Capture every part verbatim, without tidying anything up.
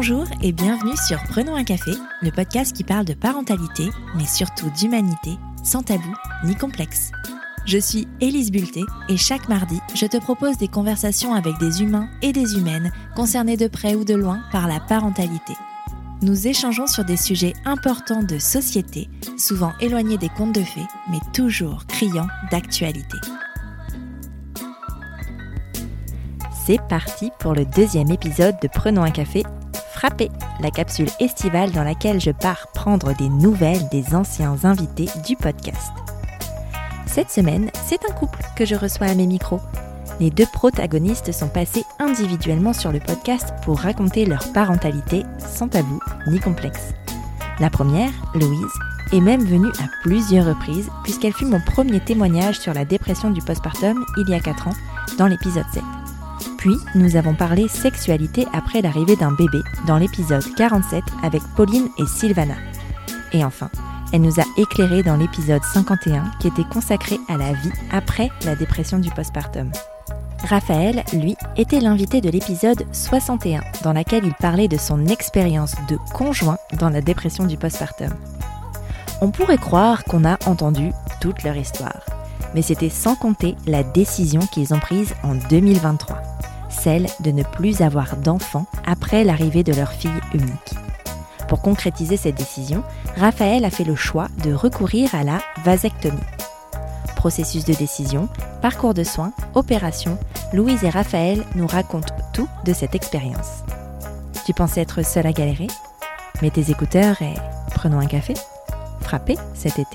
Bonjour et bienvenue sur Prenons un café, le podcast qui parle de parentalité, mais surtout d'humanité, sans tabou ni complexe. Je suis Élise Bulté et chaque mardi, je te propose des conversations avec des humains et des humaines concernés de près ou de loin par la parentalité. Nous échangeons sur des sujets importants de société, souvent éloignés des contes de fées, mais toujours criants d'actualité. C'est parti pour le deuxième épisode de Prenons un café, Frappé, la capsule estivale dans laquelle je pars prendre des nouvelles des anciens invités du podcast. Cette semaine, c'est un couple que je reçois à mes micros. Les deux protagonistes sont passés individuellement sur le podcast pour raconter leur parentalité sans tabou ni complexe. La première, Louise, est même venue à plusieurs reprises puisqu'elle fut mon premier témoignage sur la dépression du postpartum il y a quatre ans dans l'épisode sept. Puis, nous avons parlé sexualité après l'arrivée d'un bébé dans l'épisode quarante-sept avec Pauline et Sylvana. Et enfin, elle nous a éclairé dans l'épisode cinquante et un qui était consacré à la vie après la dépression du postpartum. Raphaël, lui, était l'invité de l'épisode soixante et un dans laquelle il parlait de son expérience de conjoint dans la dépression du postpartum. On pourrait croire qu'on a entendu toute leur histoire, mais c'était sans compter la décision qu'ils ont prise en deux mille vingt-trois. Celle de ne plus avoir d'enfants après l'arrivée de leur fille unique. Pour concrétiser cette décision, Raphaël a fait le choix de recourir à la vasectomie. Processus de décision, parcours de soins, opération, Louise et Raphaël nous racontent tout de cette expérience. Tu pensais être seule à galérer ? Mets tes écouteurs et prenons un café. Frappé cet été.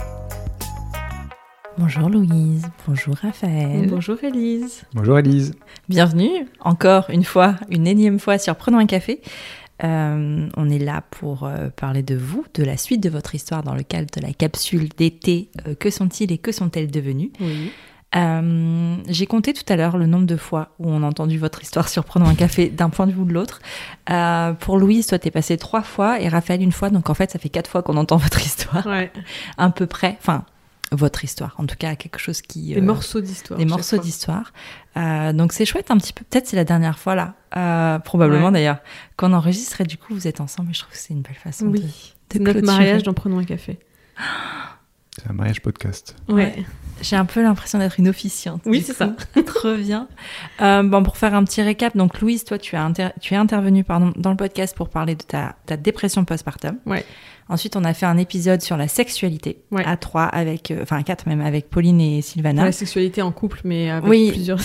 Bonjour Louise, bonjour Raphaël. Bonjour Élise. Bonjour Élise. Bienvenue encore une fois, une énième fois sur Prenons un café. Euh, on est là pour euh, parler de vous, de la suite de votre histoire dans le cadre de la capsule d'été. Euh, que sont-ils et que sont-elles devenues ? Oui. Euh, j'ai compté tout à l'heure le nombre de fois où on a entendu votre histoire sur Prenons un café d'un point de vue ou de l'autre. Euh, pour Louise, toi, t'es passée trois fois et Raphaël une fois. Donc en fait, ça fait quatre fois qu'on entend votre histoire. Ouais. À peu près. Enfin, votre histoire. En tout cas, quelque chose qui... Des euh, morceaux d'histoire. Des morceaux fois. d'histoire. Euh, donc c'est chouette un petit peu. Peut-être c'est la dernière fois là. Euh, probablement ouais. D'ailleurs. Qu'on enregistre et du coup, vous êtes ensemble. Et je trouve que c'est une belle façon oui. de... C'est notre mariage dans Prenons un café. C'est un mariage podcast. Ouais. ouais. J'ai un peu l'impression d'être une officiante. Oui, c'est coup. ça. Trop bien. Euh, bon, pour faire un petit récap, donc Louise, toi, tu, as inter... tu es intervenue pardon, dans le podcast pour parler de ta, ta dépression postpartum. Ouais. Ensuite, on a fait un épisode sur la sexualité, ouais. à trois, avec, euh, enfin à quatre même, avec Pauline et Sylvana. Enfin, la sexualité en couple, mais avec oui. plusieurs...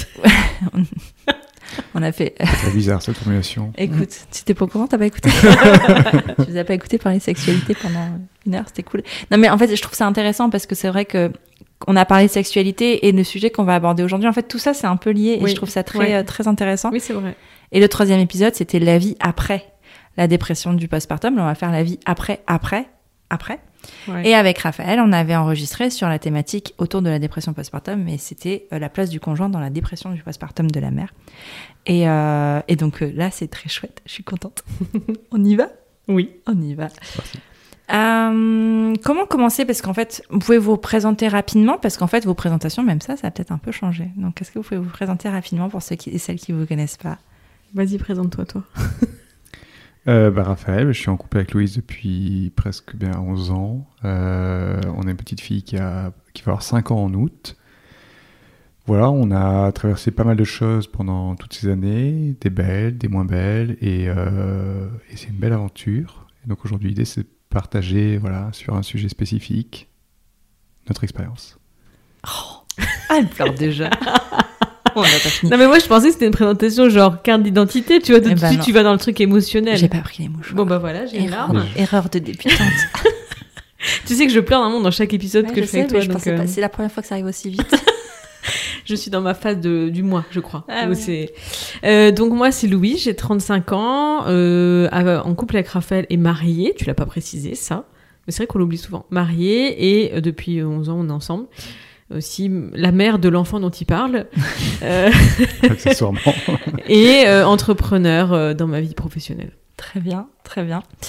On a fait... C'est très bizarre cette formulation. Écoute, tu t'es pas au courant, t'as pas écouté? Tu nous as pas écouté parler de sexualité pendant une heure, c'était cool. Non mais en fait, je trouve ça intéressant parce que c'est vrai que on a parlé de sexualité et le sujet qu'on va aborder aujourd'hui, en fait, tout ça c'est un peu lié et oui. je trouve ça très, ouais. euh, très intéressant. Oui, c'est vrai. Et le troisième épisode, c'était la vie après la dépression du postpartum. Là, on va faire la vie après, après, après. Ouais. Et avec Raphaël, on avait enregistré sur la thématique autour de la dépression postpartum, mais c'était euh, la place du conjoint dans la dépression du postpartum de la mère. Et, euh, et donc euh, là, c'est très chouette, je suis contente. On y va ? Oui. On y va. Euh, comment commencer ? Parce qu'en fait, vous pouvez vous présenter rapidement, parce qu'en fait, vos présentations, même ça, ça a peut-être un peu changé. Donc, est-ce que vous pouvez vous présenter rapidement pour ceux qui, et celles qui ne vous connaissent pas ? Vas-y, présente-toi, toi. Euh, bah, Raphaël, je suis en couple avec Louise depuis presque bien onze ans. Euh, on a une petite fille qui, a, qui va avoir cinq ans en août. Voilà, on a traversé pas mal de choses pendant toutes ces années, des belles, des moins belles, et, euh, et c'est une belle aventure. Et donc aujourd'hui, l'idée, c'est de partager voilà, sur un sujet spécifique notre expérience. Oh, elle pleure déjà. On n'a pas fini. Non mais moi je pensais que c'était une présentation genre carte d'identité, tu vois, tout de suite tu vas dans le truc émotionnel. J'ai pas pris les mouchoirs. Bon bah voilà, j'ai une larme. Erreur de débutante. Tu sais que je pleure vraiment dans chaque épisode ouais, que je, je fais sais, avec toi. Je donc pensais euh... pas, c'est la première fois que ça arrive aussi vite. Je suis dans ma phase de, du mois, je crois. Ah, ouais. c'est... Euh, donc moi c'est Louis, j'ai trente-cinq ans, euh, en couple avec Raphaël et mariée, tu l'as pas précisé ça, mais c'est vrai qu'on l'oublie souvent. Mariée et euh, depuis onze ans on est ensemble. Aussi la mère de l'enfant dont il parle. euh... Accessoirement. Et euh, entrepreneur euh, dans ma vie professionnelle. Très bien, très bien.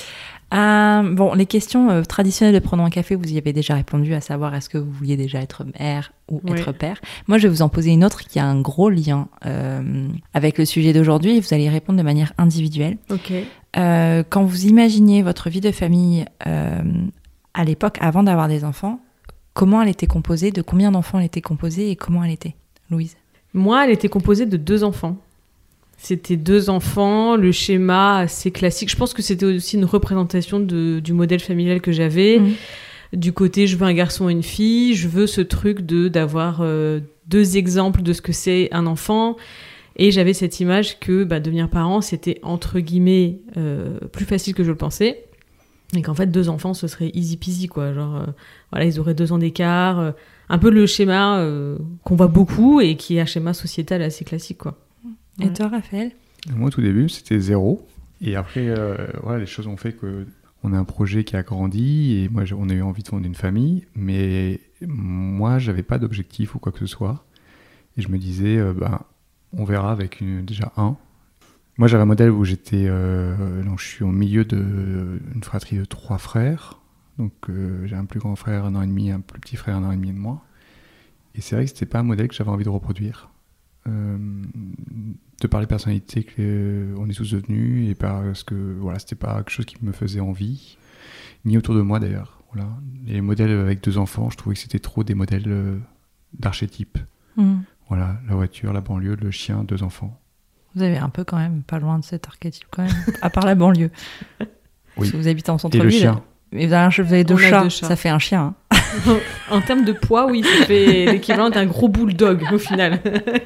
Euh, bon, les questions euh, traditionnelles de Prenons un café, vous y avez déjà répondu, à savoir est-ce que vous vouliez déjà être mère ou Ouais. être père. Moi, je vais vous en poser une autre qui a un gros lien euh, avec le sujet d'aujourd'hui et vous allez y répondre de manière individuelle. Ok. Euh, quand vous imaginiez votre vie de famille euh, à l'époque, avant d'avoir des enfants, comment elle était composée, de combien d'enfants elle était composée et comment elle était, Louise? Moi, elle était composée de deux enfants. C'était deux enfants, le schéma assez classique. Je pense que c'était aussi une représentation de, du modèle familial que j'avais. Mmh. Du côté, je veux un garçon et une fille. Je veux ce truc de d'avoir euh, deux exemples de ce que c'est un enfant. Et j'avais cette image que bah, devenir parent, c'était entre guillemets euh, plus facile que je le pensais. Et qu'en fait, deux enfants, ce serait easy peasy, quoi. Genre, euh, voilà, ils auraient deux ans d'écart. Euh, un peu le schéma euh, qu'on voit beaucoup et qui est un schéma sociétal assez classique, quoi. Et Ouais. toi, Raphaël? Moi, au tout début, c'était zéro. Et après, euh, voilà, les choses ont fait que on a un projet qui a grandi et moi, j'ai- on a eu envie de fonder une famille. Mais moi, j'avais pas d'objectif ou quoi que ce soit. Et je me disais, euh, ben, on verra avec une, déjà un. Moi, j'avais un modèle où j'étais, euh, donc je suis au milieu d'une fratrie de trois frères. Donc, euh, j'ai un plus grand frère, un an et demi, un plus petit frère, un an et demi de moi. Et c'est vrai que c'était pas un modèle que j'avais envie de reproduire. Euh, de par les personnalités qu'on est tous devenus et parce que voilà, c'était pas quelque chose qui me faisait envie, ni autour de moi d'ailleurs. Voilà. Les modèles avec deux enfants, je trouvais que c'était trop des modèles euh, d'archétypes. Mmh. Voilà, la voiture, la banlieue, le chien, deux enfants. Vous avez un peu quand même, pas loin de cet archétype quand même, à part la banlieue. Oui. Parce que vous habitez en Et centre-ville. le chien. Mais vous avez, vous avez deux, On a chats, deux chats. ça fait un chien. Hein. En termes de poids, oui, ça fait l'équivalent d'un gros bulldog au final.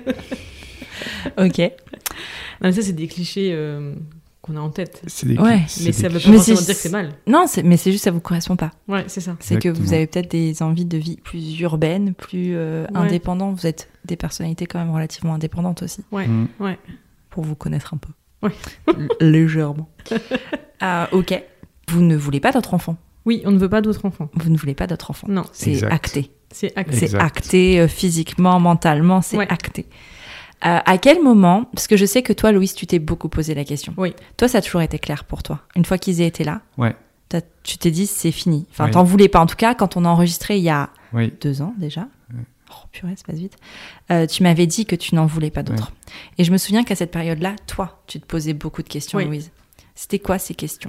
Ok. Non, mais ça, c'est des clichés euh, qu'on a en tête. C'est des Ouais. c'est Mais des ça veut clichés. pas Mais forcément c'est- dire que c'est mal. Non, c'est- mais c'est juste que ça vous correspond pas. Ouais, c'est ça. C'est que vous Exactement. avez peut-être des envies de vie plus urbaines, plus euh, Ouais. indépendantes. Vous êtes des personnalités quand même relativement indépendantes aussi, Ouais, Mmh. ouais. pour vous connaître un peu. Ouais. L- Légèrement. Ah, ok. Vous ne voulez pas d'autres enfants. Oui, on ne veut pas d'autres enfants. Vous ne voulez pas d'autres enfants. Non, C'est Exact. acté. c'est acté. C'est Exact. acté euh, physiquement, mentalement, c'est Ouais. acté. Euh, à quel moment, parce que je sais que toi, Louise, tu t'es beaucoup posé la question. Oui. Toi, ça a toujours été clair pour toi. Une fois qu'ils aient été là, Ouais, t'as- tu t'es dit c'est fini. Enfin, Oui. t'en voulais pas. En tout cas, quand on a enregistré il y a oui. deux ans déjà. Ouais. Oh purée, ça passe vite. Euh, tu m'avais dit que tu n'en voulais pas d'autres. Et je me souviens qu'à cette période-là, toi, tu te posais beaucoup de questions, Oui. Louise. C'était quoi ces questions?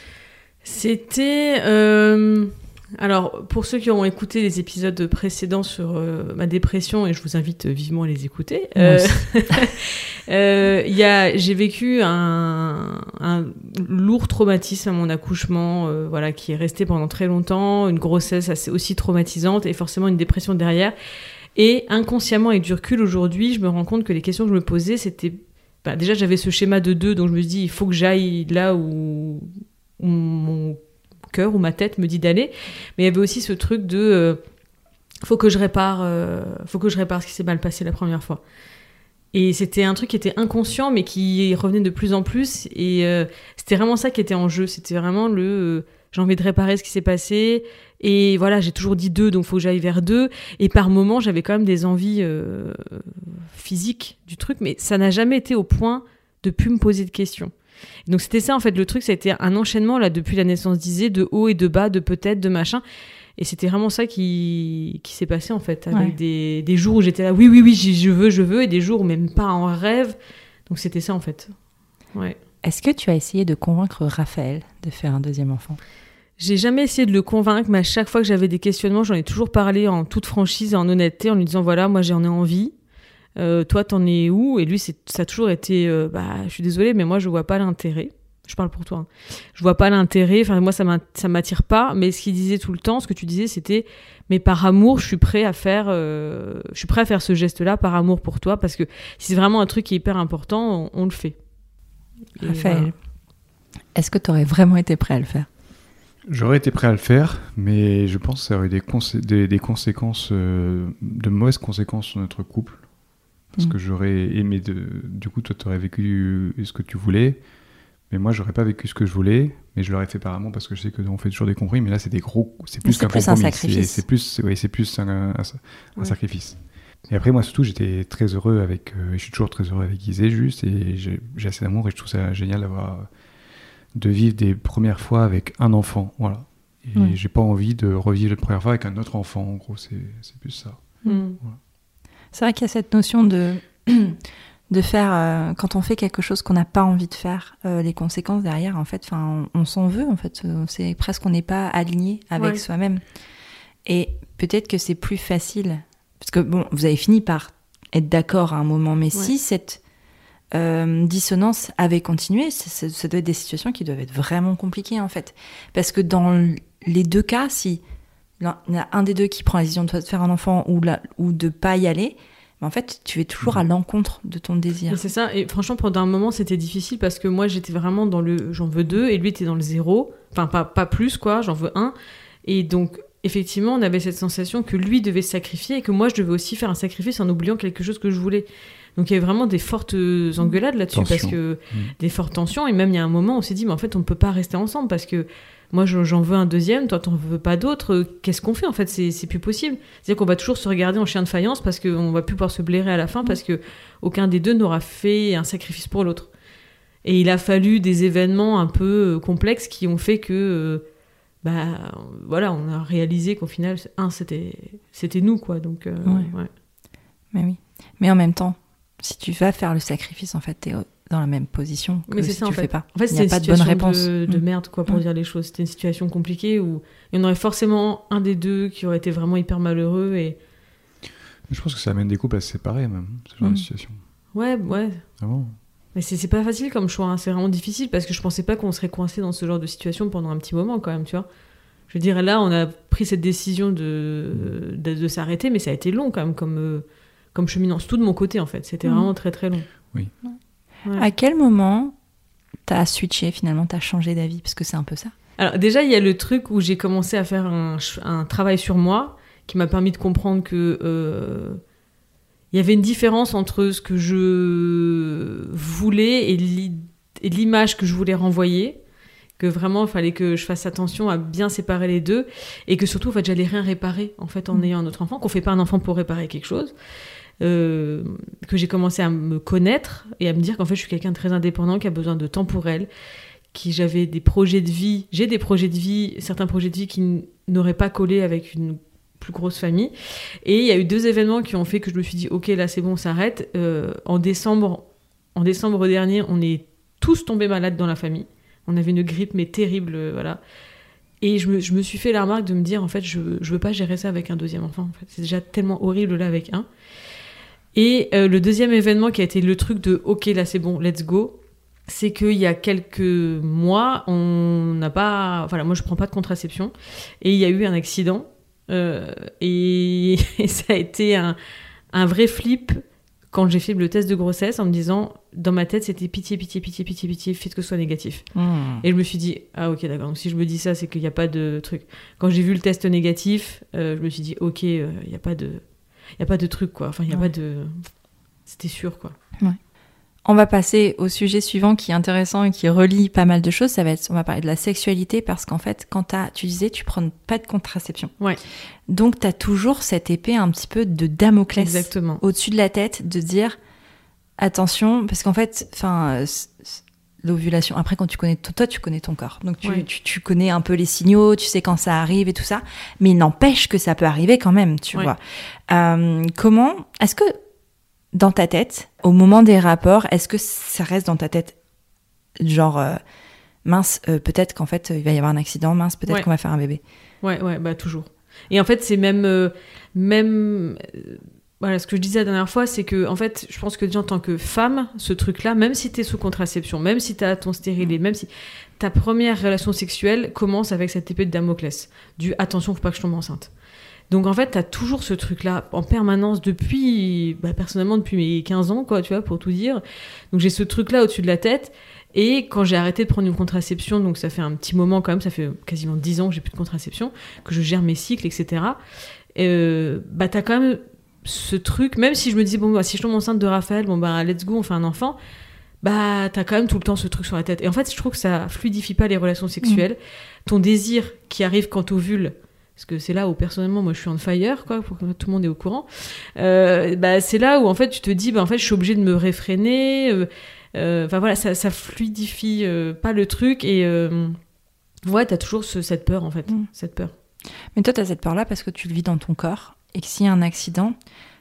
C'était... euh, Alors, pour ceux qui ont écouté les épisodes précédents sur euh, ma dépression, et je vous invite vivement à les écouter, Moi euh, aussi. euh, il y a, j'ai vécu un, un lourd traumatisme à mon accouchement, euh, voilà, qui est resté pendant très longtemps, une grossesse assez aussi traumatisante et forcément une dépression derrière. Et inconsciemment, avec du recul aujourd'hui, je me rends compte que les questions que je me posais, c'était... Bah, déjà, j'avais ce schéma de deux, donc je me dis, il faut que j'aille là où, où mon cœur ou ma tête me dit d'aller. Mais il y avait aussi ce truc de... Euh, faut que je répare, euh, faut que je répare ce qui s'est mal passé la première fois. Et c'était un truc qui était inconscient, mais qui revenait de plus en plus. Et euh, c'était vraiment ça qui était en jeu. C'était vraiment le... Euh, j'ai envie de réparer ce qui s'est passé. Et voilà, j'ai toujours dit deux, donc faut que j'aille vers deux. Et par moments, j'avais quand même des envies euh, physiques du truc, mais ça n'a jamais été au point de plus me poser de questions. Et donc c'était ça, en fait, le truc, ça a été un enchaînement, là, depuis la naissance d'Isée, de haut et de bas, de peut-être, de machin. Et c'était vraiment ça qui, qui s'est passé, en fait, avec Ouais. des, des jours où j'étais là, oui, oui, oui, j'y- je veux, je veux, et des jours où même pas en rêve. Donc c'était ça, en fait. Ouais. Est-ce que tu as essayé de convaincre Raphaël de faire un deuxième enfant? J'ai jamais essayé de le convaincre, mais à chaque fois que j'avais des questionnements, j'en ai toujours parlé en toute franchise et en honnêteté, en lui disant voilà, moi j'en ai envie. Euh, toi, t'en es où? Et lui, c'est, ça a toujours été euh, bah, je suis désolée, mais moi je vois pas l'intérêt. Je parle pour toi. Hein. Je vois pas l'intérêt. Enfin, moi, ça m'a- ça m'attire pas. Mais ce qu'il disait tout le temps, ce que tu disais, c'était mais par amour, je suis prêt à faire, euh, je suis prêt à faire ce geste-là par amour pour toi, parce que si c'est vraiment un truc qui est hyper important, on, on le fait. Et Raphaël, voilà. est-ce que tu aurais vraiment été prêt à le faire? J'aurais été prêt à le faire, mais je pense que ça aurait eu des, consé- des, des conséquences, euh, de mauvaises conséquences sur notre couple. Parce Mm. que j'aurais aimé, de, du coup, toi, tu aurais vécu ce que tu voulais, mais moi, j'aurais pas vécu ce que je voulais, mais je l'aurais fait par amour parce que je sais qu'on fait toujours des compromis, mais là, c'est des gros, c'est plus C'est qu'un plus un compromis. sacrifice. C'est, c'est plus, c'est, ouais, c'est plus un, un- un Ouais. sacrifice. Et après, moi, surtout, j'étais très heureux avec, euh, et je suis toujours très heureux avec Isée, juste, et j'ai, j'ai assez d'amour, et je trouve ça génial d'avoir, de vivre des premières fois avec un enfant, voilà. Et Ouais. j'ai pas envie de revivre la première fois avec un autre enfant, en gros, c'est, c'est plus ça. Mm. Voilà. C'est vrai qu'il y a cette notion de, de faire, euh, quand on fait quelque chose qu'on n'a pas envie de faire, euh, les conséquences derrière, en fait, on, on s'en veut, en fait. Euh, C'est presque qu'on n'est pas aligné avec Ouais. soi-même. Et peut-être que c'est plus facile, parce que bon, vous avez fini par être d'accord à un moment, mais Ouais. si cette euh, dissonance avait continué, ça, ça, ça doit être des situations qui doivent être vraiment compliquées, en fait. Parce que dans les deux cas, si il y en a un des deux qui prend la décision de faire un enfant ou, la, ou de pas y aller, mais en fait, tu es toujours à l'encontre de ton désir. Et c'est ça, et franchement, pendant un moment, c'était difficile parce que moi, j'étais vraiment dans le j'en veux deux, et lui était dans le zéro, enfin, pas, pas plus, quoi, j'en veux un. Et donc, effectivement, on avait cette sensation que lui devait se sacrifier et que moi, je devais aussi faire un sacrifice en oubliant quelque chose que je voulais. Donc, il y avait vraiment des fortes engueulades là-dessus, Tension. parce que Mm. des fortes tensions, et même il y a un moment, on s'est dit, mais en fait, on ne peut pas rester ensemble parce que moi, je- j'en veux un deuxième, toi, t'en veux pas d'autre. Euh, Qu'est-ce qu'on fait, en fait? C'est c'est plus possible. C'est-à-dire qu'on va toujours se regarder en chien de faïence parce qu'on va plus pouvoir se blairer à la fin parce que aucun des deux n'aura fait un sacrifice pour l'autre. Et il a fallu des événements un peu euh, complexes qui ont fait que, euh, bah, voilà, on a réalisé qu'au final, un, c'était c'était nous, quoi. Donc, euh, Ouais. ouais. Mais oui. Mais en même temps, si tu vas faire le sacrifice, en fait, t'es dans la même position que Mais c'est si ça, tu en le fait. fais pas. En fait, Il n'y c'était a une pas de bonne situation réponse. de, de Mm. merde, quoi, pour Ouais. dire les choses. C'était une situation compliquée où il y en aurait forcément un des deux qui aurait été vraiment hyper malheureux et Je pense que ça amène des couples à se séparer, même, ce genre Mm. de situation. ouais, ouais. Vraiment. Mais c'est c'est pas facile comme choix, hein. C'est vraiment difficile parce que je pensais pas qu'on serait coincé dans ce genre de situation pendant un petit moment quand même, tu vois. Je veux dire, là, on a pris cette décision de, de, de s'arrêter, mais ça a été long quand même comme, euh, comme cheminant. Surtout de mon côté, en fait. C'était Mhm. vraiment très très long. Oui. Ouais. À quel moment t'as switché finalement, t'as changé d'avis? Parce que c'est un peu ça. Alors déjà, il y a le truc où j'ai commencé à faire un, ch- un travail sur moi qui m'a permis de comprendre que euh, il y avait une différence entre ce que je voulais et l'i- et l'image que je voulais renvoyer, que vraiment il fallait que je fasse attention à bien séparer les deux et que surtout en fait j'allais rien réparer en fait en Mm. ayant un autre enfant, qu'on fait pas un enfant pour réparer quelque chose. Euh, que j'ai commencé à me connaître et à me dire qu'en fait je suis quelqu'un de très indépendant qui a besoin de temps pour elle, qui j'avais des projets de vie, j'ai des projets de vie, certains projets de vie qui n- n'auraient pas collé avec une plus grosse famille. Et il y a eu deux événements qui ont fait que je me suis dit ok là c'est bon, on s'arrête. Euh, en décembre, en décembre dernier, on est tous tombés malades dans la famille. On avait une grippe mais terrible, euh, voilà. Et je me, je me suis fait la remarque de me dire en fait je je veux pas gérer ça avec un deuxième enfant. En fait. C'est déjà tellement horrible là avec un. Et euh, le deuxième événement qui a été le truc de ok là c'est bon, let's go, c'est qu'il y a quelques mois on n'a pas, voilà moi je prends pas de contraception et il y a eu un accident euh, et, et ça a été un, un vrai flip quand j'ai fait le test de grossesse en me disant dans ma tête c'était pitié pitié pitié pitié pitié faites que ce soit négatif. Et je me suis dit, ah ok, d'accord, donc si je me dis ça, c'est qu'il n'y a pas de truc. Quand j'ai vu le test négatif, euh, je me suis dit, ok, euh, il n'y a pas de... Il n'y a pas de truc, quoi. Enfin, il n'y a Ouais. pas de... C'était sûr, quoi. On va passer au sujet suivant qui est intéressant et qui relie pas mal de choses. Ça va être, on va parler de la sexualité parce qu'en fait, quand t'as, tu disais, tu prends pas de contraception. Ouais. Donc, t'as toujours cette épée un petit peu de Damoclès Exactement. au-dessus de la tête de dire attention, parce qu'en fait, enfin, l'ovulation. Après, quand tu connais toi, tu connais ton corps, donc tu, Ouais. tu, tu connais un peu les signaux, tu sais quand ça arrive et tout ça. Mais il n'empêche que ça peut arriver quand même, tu Ouais. vois. Euh, comment est-ce que dans ta tête, au moment des rapports, est-ce que ça reste dans ta tête, genre euh, mince, euh, peut-être qu'en fait il va y avoir un accident, mince, peut-être Ouais. qu'on va faire un bébé. Ouais, ouais, bah toujours. Et en fait, c'est même... euh, même euh, voilà, ce que je disais la dernière fois, c'est que, en fait, je pense que déjà en tant que femme, ce truc-là, même si t'es sous contraception, même si t'as ton stérilet, même si ta première relation sexuelle commence avec cette épée de Damoclès, du attention, faut pas que je tombe enceinte. Donc en fait, t'as toujours ce truc-là en permanence depuis, bah, personnellement depuis mes quinze ans, quoi, tu vois, pour tout dire. Donc j'ai ce truc-là au-dessus de la tête. Et quand j'ai arrêté de prendre une contraception, donc ça fait un petit moment quand même, ça fait quasiment dix ans que j'ai plus de contraception, que je gère mes cycles, et cetera. Euh, bah t'as quand même ce truc, même si je me dis, bon, bah, si je tombe enceinte de Raphaël, bon, bah, let's go, on fait un enfant, bah, t'as quand même tout le temps ce truc sur la tête. Et en fait, je trouve que ça fluidifie pas les relations sexuelles. Mmh. Ton désir qui arrive quand t'ovules, parce que c'est là où, personnellement, moi, je suis on fire, quoi, pour que tout le monde est au courant, euh, bah, c'est là où, en fait, tu te dis, bah, en fait, je suis obligée de me réfréner, euh, Euh, enfin voilà, ça, ça fluidifie euh, pas le truc et euh, ouais, t'as toujours ce, cette peur en fait, mm. cette peur. Mais toi, t'as cette peur-là parce que tu le vis dans ton corps et que s'il y a un accident,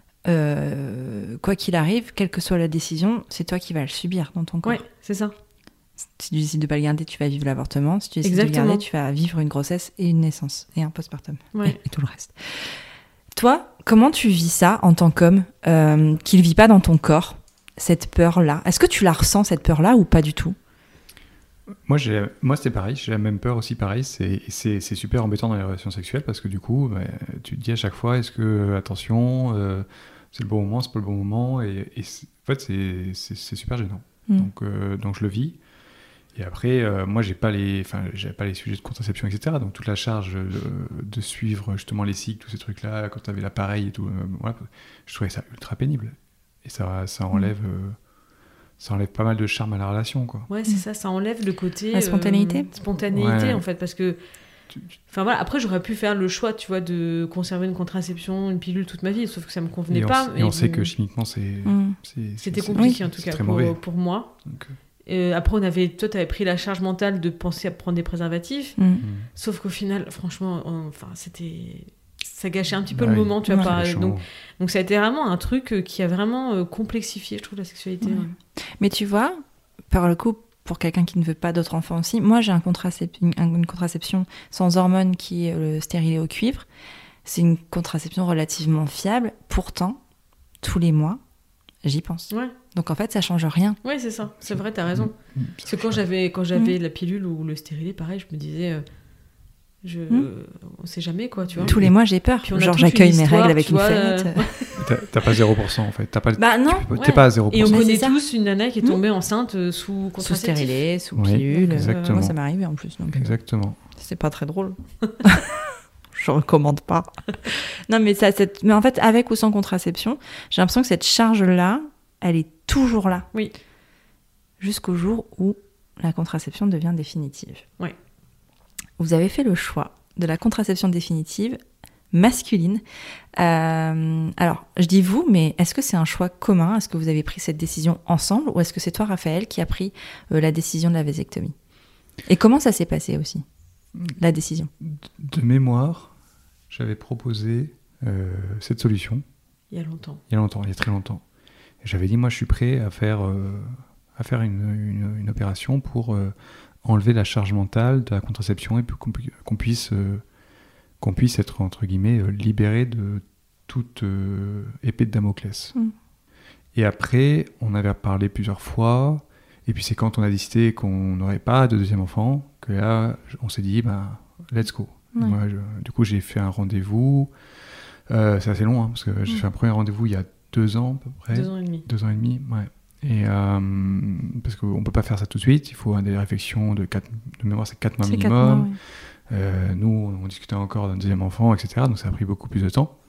euh, quoi qu'il arrive, quelle que soit la décision, c'est toi qui vas le subir dans ton corps. Ouais, c'est ça. Si tu décides de pas le garder, tu vas vivre l'avortement. Si tu décides Exactement. de le garder, tu vas vivre une grossesse et une naissance et un postpartum ouais. et, et tout le reste. Toi, comment tu vis ça en tant qu'homme euh, qui ne vit pas dans ton corps, cette peur-là? Est-ce que tu la ressens, cette peur-là, ou pas du tout? Moi, j'ai, moi, c'était pareil. J'ai la même peur aussi, pareil. C'est, c'est, c'est super embêtant dans les relations sexuelles parce que du coup, bah, tu te dis à chaque fois, est-ce que, attention, euh, c'est le bon moment, c'est pas le bon moment, et, et en fait, c'est, c'est, c'est super gênant. Mm. Donc, euh, donc, je le vis. Et après, euh, moi, j'ai pas les, enfin, j'avais pas les sujets de contraception, et cetera. Donc, toute la charge de, de suivre justement les cycles, tous ces trucs-là, quand tu avais l'appareil et tout, euh, voilà, je trouvais ça ultra pénible. Et ça, ça enlève, mmh. euh, ça enlève pas mal de charme à la relation, quoi. Ouais, c'est mmh. ça, ça enlève le côté la spontanéité, euh, spontanéité ouais. en fait, parce que, enfin voilà, après j'aurais pu faire le choix, tu vois, de conserver une contraception, une pilule toute ma vie, sauf que ça me convenait et on, pas. Et, et on vous... sait que chimiquement, c'est, mmh. c'est c'était c'est, compliqué c'est, en tout c'est cas pour, pour moi. Donc, Euh, après, on avait, toi, t'avais pris la charge mentale de penser à prendre des préservatifs, mmh. sauf qu'au final, franchement, on, enfin, c'était, ça gâchait un petit peu ouais, le moment, tu vois. Pas, donc, donc, ça a été vraiment un truc qui a vraiment euh, complexifié, je trouve, la sexualité. Ouais. Ouais. Mais tu vois, par le coup, pour quelqu'un qui ne veut pas d'autres enfants aussi, moi, j'ai un contracep- une, une contraception sans hormones qui est le stérilet au cuivre. C'est une contraception relativement fiable. Pourtant, tous les mois, j'y pense. Ouais. Donc en fait, ça change rien. Oui, c'est ça. C'est vrai, t'as raison. Mmh. Parce que quand j'avais, quand j'avais mmh. la pilule ou le stérilet, pareil, je me disais, euh, je, mmh. euh, on sait jamais quoi, tu vois. Tous les mois, j'ai peur. Genre, j'accueille mes règles avec une fenêtre. Euh... t'as, t'as pas zéro pour cent en fait. T'as pas. Bah non. Tu, t'es ouais. pas à zéro pour cent. Et on connaît tous une nana qui est tombée mmh. enceinte euh, sous contraceptif. Sous stérilet, sous oui, pilule. Exactement. Euh, moi, ça m'est arrivé en plus. Donc, exactement. Euh, c'est pas très drôle. Je recommande pas. Non, mais ça, cette... mais en fait, avec ou sans contraception, j'ai l'impression que cette charge-là, elle est toujours là. Oui. Jusqu'au jour où la contraception devient définitive. Oui. Vous avez fait le choix de la contraception définitive masculine. Euh, alors, je dis vous, mais est-ce que c'est un choix commun? Est-ce que vous avez pris cette décision ensemble? Ou est-ce que c'est toi, Raphaël, qui a pris euh, la décision de la vasectomie? Et comment ça s'est passé aussi, la décision? De mémoire, j'avais proposé euh, cette solution. Il y a longtemps. Il y a longtemps, il y a très longtemps. J'avais dit, moi, je suis prêt à faire, euh, à faire une, une, une opération pour euh, enlever la charge mentale de la contraception et puis qu'on, qu'on, puisse, euh, qu'on puisse être, entre guillemets, euh, libéré de toute euh, épée de Damoclès. Mm. Et après, on avait parlé plusieurs fois, et puis c'est quand on a décidé qu'on n'aurait pas de deuxième enfant, que là, on s'est dit, ben, let's go. Mm. Moi, je, du coup, j'ai fait un rendez-vous, euh, c'est assez long, hein, parce que j'ai mm. fait un premier rendez-vous il y a deux ans à peu près. Deux ans et demi. Deux ans et demi, ouais. Et euh, parce qu'on ne peut pas faire ça tout de suite, il faut des réflexions de, quatre, de mémoire, c'est quatre mois c'est minimum. Quatre mois, oui. euh, nous, on discutait encore d'un deuxième enfant, et cetera. Donc ça a pris beaucoup plus de temps.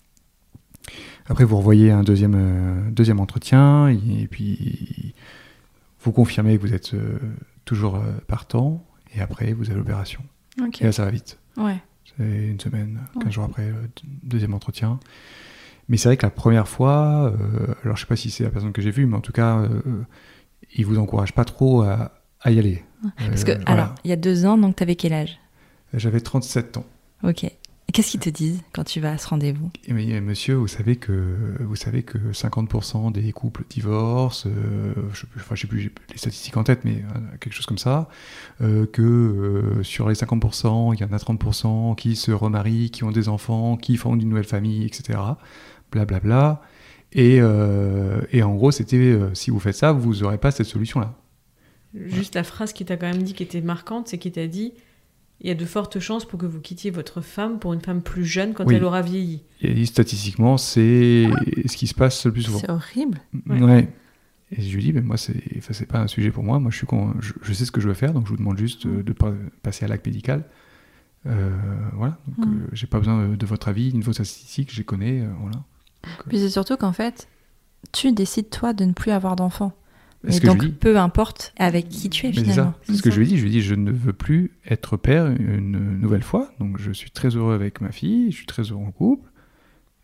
Après, vous revoyez un deuxième, euh, deuxième entretien, et, et puis vous confirmez que vous êtes euh, toujours euh, partant, et après, vous avez l'opération. Okay. Et là, ça va vite. Ouais. C'est une semaine, quinze ouais. jours après le deuxième entretien. Mais c'est vrai que la première fois, euh, alors je sais pas si c'est la personne que j'ai vue, mais en tout cas, euh, il vous encourage pas trop à, à y aller. Parce que, euh, alors, voilà. Il y a deux ans, donc t'avais quel âge? J'avais trente-sept ans. Ok. Et qu'est-ce qu'ils te disent quand tu vas à ce rendez-vous? Mais monsieur, vous savez que, vous savez que cinquante pour cent des couples divorcent, euh, je, enfin, je sais plus, j'ai les statistiques en tête, mais euh, quelque chose comme ça, euh, que euh, sur les cinquante pour cent, il y en a trente pour cent qui se remarient, qui ont des enfants, qui fondent une nouvelle famille, et cetera. Blablabla. Bla bla. Et, euh, et en gros, c'était euh, si vous faites ça, vous n'aurez pas cette solution-là. Juste voilà. La phrase qu'il t'a quand même dit qui était marquante, c'est qu'il t'a dit il y a de fortes chances pour que vous quittiez votre femme pour une femme plus jeune quand oui. elle aura vieilli. Et statistiquement, c'est ce qui se passe le plus souvent. C'est horrible. Ouais. ouais. Et je lui dis, mais moi, c'est, enfin, c'est pas un sujet pour moi. Moi, je, suis con... je, je sais ce que je veux faire, donc je vous demande juste de, de passer à l'acte médical. Euh, voilà. Donc, mmh. euh, j'ai pas besoin de, de votre avis, ni de vos statistiques, je les connais. Euh, voilà. Donc, Puis c'est surtout qu'en fait, tu décides toi de ne plus avoir d'enfant. Et donc, peu importe avec qui tu es, mais finalement. C'est, ça. c'est ce que je lui ai dit. Je lui ai dit, je ne veux plus être père une nouvelle fois. Donc, je suis très heureux avec ma fille. Je suis très heureux en couple.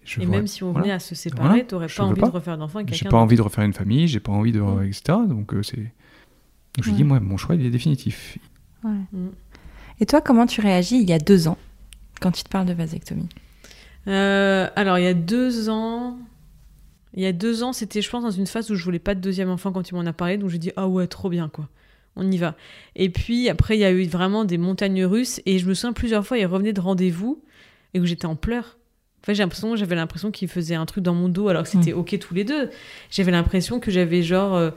Je Et vois- même si on voilà. venait à se séparer, Voilà. t'aurais Je pas veux envie pas. de refaire d'enfant avec J'ai quelqu'un pas d'autre. envie de refaire une famille, j'ai pas envie de, Mm. et cetera. Donc euh, c'est. Donc je lui Ouais. dis, moi, mon choix, il est définitif. Ouais. Mm. Et toi, comment tu réagis il y a deux ans quand il te parle de vasectomie? Euh, alors, il y a deux ans... Il y a deux ans, c'était, je pense, dans une phase où je voulais pas de deuxième enfant quand il m'en a parlé. Donc, j'ai dit, ah ouais, trop bien, quoi. On y va. Et puis, après, il y a eu vraiment des montagnes russes. Et je me souviens, plusieurs fois, il revenait de rendez-vous et où j'étais en pleurs. En fait, j'ai l'impression, j'avais l'impression qu'il faisait un truc dans mon dos alors que c'était Mm. OK tous les deux. J'avais l'impression que j'avais genre... euh,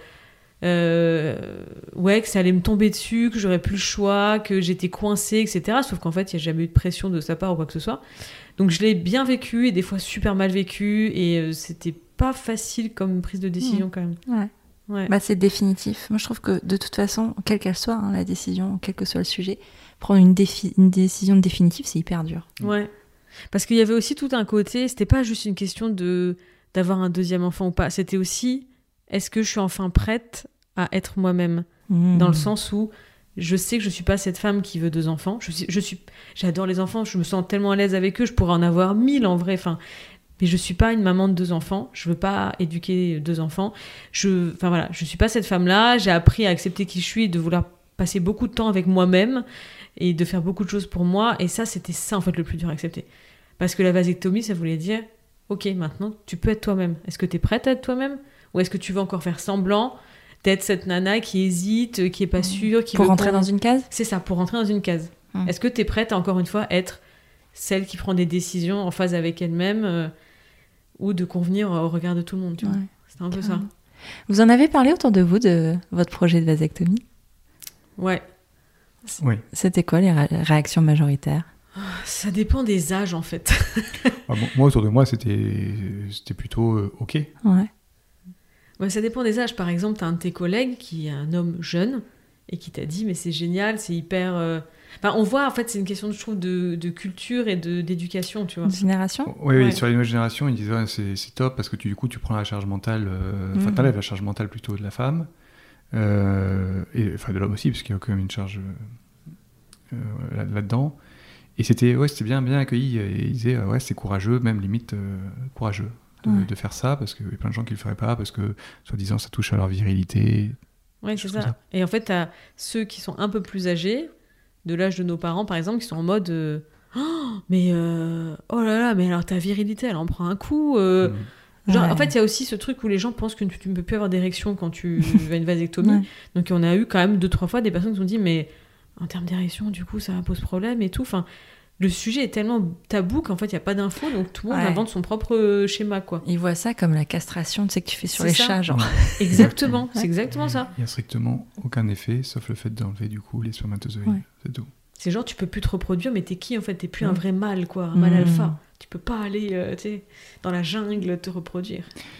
euh, ouais, que ça allait me tomber dessus, que j'aurais plus le choix, que j'étais coincée, et cetera. Sauf qu'en fait, il n'y a jamais eu de pression de sa part ou quoi que ce soit. Donc je l'ai bien vécu et des fois super mal vécu. Et euh, c'était pas facile comme prise de décision Mmh. quand même. Ouais. Ouais. Bah, c'est définitif. Moi, je trouve que de toute façon, quelle qu'elle soit, hein, la décision, quel que soit le sujet, prendre une, défi- une décision définitive, c'est hyper dur. Ouais. Parce qu'il y avait aussi tout un côté, c'était pas juste une question de d'avoir un deuxième enfant ou pas. C'était aussi, est-ce que je suis enfin prête à être moi-même? Mmh. Dans le sens où je sais que je suis pas cette femme qui veut deux enfants. Je suis, je suis, j'adore les enfants, je me sens tellement à l'aise avec eux, je pourrais en avoir mille en vrai. Enfin, mais je suis pas une maman de deux enfants. Je veux pas éduquer deux enfants. Je, enfin voilà, je suis pas cette femme-là. J'ai appris à accepter qui je suis, et de vouloir passer beaucoup de temps avec moi-même et de faire beaucoup de choses pour moi. Et ça, c'était ça en fait le plus dur à accepter. Parce que la vasectomie, ça voulait dire, ok, maintenant tu peux être toi-même. Est-ce que tu es prête à être toi-même, ou est-ce que tu veux encore faire semblant d'être cette nana qui hésite, qui est pas sûre, qui Pour veut rentrer qu'on- dans une case. C'est ça, pour rentrer dans une case. Mm. Est-ce que tu es prête à, encore une fois, être celle qui prend des décisions en phase avec elle-même, euh, ou de convenir au regard de tout le monde, tu vois. Ouais, C'est un peu ça. carrément. Vous en avez parlé autour de vous de votre projet de vasectomie? Ouais. Oui. C'était quoi les ré- réactions majoritaires? Ça dépend des âges, en fait. Ah, bon, moi, autour de moi, c'était, c'était plutôt euh, OK. Ouais. Ouais, ça dépend des âges. Par exemple, t'as un de tes collègues qui est un homme jeune et qui t'a dit, mais c'est génial, c'est hyper... euh, Enfin, on voit, en fait, c'est une question, je trouve, de, de culture et de, d'éducation, tu vois. Génération? Oui, oui, Ouais. sur les nouvelles générations, ils disent ouais, c'est, c'est top parce que tu, du coup, tu prends la charge mentale, euh, enfin, Mhm. t'enlèves la charge mentale plutôt de la femme, euh, et enfin de l'homme aussi, parce qu'il y a quand même une charge euh, euh, là- là-dedans. Et c'était, ouais, c'était bien, bien accueilli. Et ils disaient, euh, ouais, c'est courageux, même limite euh, courageux de, Ouais. de faire ça, parce qu'il y a plein de gens qui le feraient pas, parce que, soi-disant, ça touche à leur virilité. Ouais, c'est Choses ça. comme ça. Et en fait, t'as ceux qui sont un peu plus âgés, de l'âge de nos parents, par exemple, qui sont en mode... euh, oh, mais... euh, oh là là, mais alors ta virilité, elle en prend un coup. euh, Mhm. Genre, Ouais. En fait, il y a aussi ce truc où les gens pensent que tu tu ne peux plus avoir d'érection quand tu as une vasectomie. Ouais. Donc, on a eu quand même deux, trois fois des personnes qui se sont dit, mais en termes d'érection, du coup, ça pose problème et tout. Enfin, le sujet est tellement tabou qu'en fait, il n'y a pas d'infos, donc tout le monde Ouais. invente son propre euh, schéma, quoi. Ils voient ça comme la castration, tu sais, que tu fais sur C'est les ça. chats, genre. Exactement, c'est Ouais. exactement ça. Il n'y a strictement aucun effet, sauf le fait d'enlever, du coup, les spermatozoïdes. Ouais. C'est tout. C'est genre, tu peux plus te reproduire, mais t'es qui en fait? T'es plus un Ouais. vrai mâle, quoi, un mâle Mmh. alpha. Tu peux pas aller, euh, tu sais, dans la jungle te reproduire.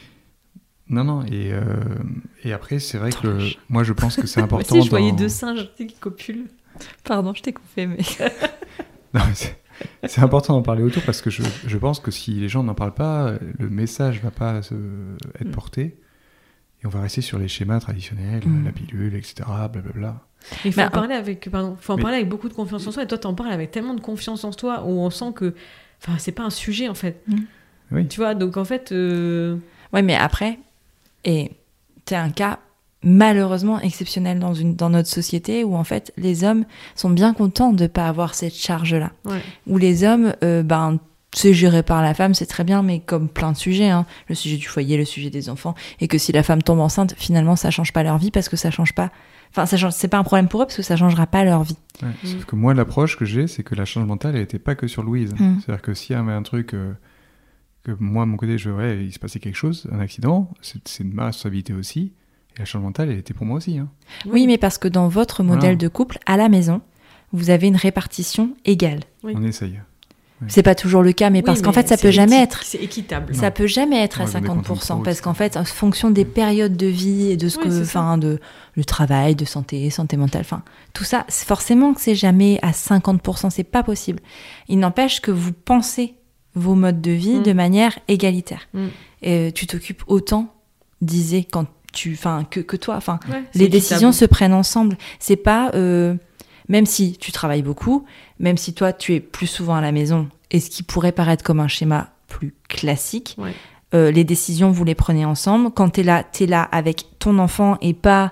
Non, non, et, euh, et après, c'est vrai Dans que la le- jungle. moi, je pense que c'est Moi important. aussi, je voyais dans- deux singes, tu sais, qui copulent. Pardon, je t'ai coupé, mais. Non, mais c'est, c'est important d'en parler autour parce que je, je pense que si les gens n'en parlent pas, le message va pas se- être Mm. porté et on va rester sur les schémas traditionnels, Mm. la pilule, et cetera. Blablabla. Il faut Mais en parler avec, pardon, faut en Mais- parler avec beaucoup de confiance en soi. Et toi, t'en parles avec tellement de confiance en toi où on sent que, enfin, c'est pas un sujet en fait. Oui. Tu vois, donc en fait, euh, Ouais, mais après, et t'es un cas malheureusement exceptionnel dans, une, dans notre société où en fait les hommes sont bien contents de pas avoir cette charge-là. ouais. Où les hommes, euh, ben, c'est géré par la femme, c'est très bien, mais comme plein de sujets, hein, le sujet du foyer, le sujet des enfants, et que si la femme tombe enceinte, finalement ça change pas leur vie parce que ça change pas. Enfin, ça change, c'est pas un problème pour eux parce que ça changera pas leur vie. Ouais. Mm. Sauf que moi, l'approche que j'ai, c'est que la charge mentale, elle n'était pas que sur Louise. Mm. C'est-à-dire que s'il y avait un truc euh, que moi, de mon côté, je ouais, il se passait quelque chose, un accident, c'est, c'est de ma responsabilité aussi. Et la charge mentale, elle était pour moi aussi. Hein. Oui, mais parce que dans votre modèle Voilà. de couple, à la maison, vous avez une répartition égale. Oui. On essaye. C'est pas toujours le cas, mais Oui, parce qu'en mais fait, ça c'est peut jamais équi- être. C'est équitable. Ça peut jamais être à Ouais, vous cinquante pour cent dépendez parce trop, qu'en fait, en fonction des périodes de vie et de ce Ouais, que, c'est ça. enfin, de le travail, de santé, santé mentale, enfin, tout ça, c'est forcément que c'est jamais à cinquante pour cent, c'est pas possible. Il n'empêche que vous pensez vos modes de vie Mm. de manière égalitaire. Mm. Et tu t'occupes autant, disais, quand tu, enfin, que, que toi, enfin, Ouais, c'est les équitable. décisions se prennent ensemble. C'est pas, euh, même si tu travailles beaucoup, même si toi tu es plus souvent à la maison, et ce qui pourrait paraître comme un schéma plus classique. Ouais. Euh, les décisions, vous les prenez ensemble. Quand t'es là, t'es là avec ton enfant et pas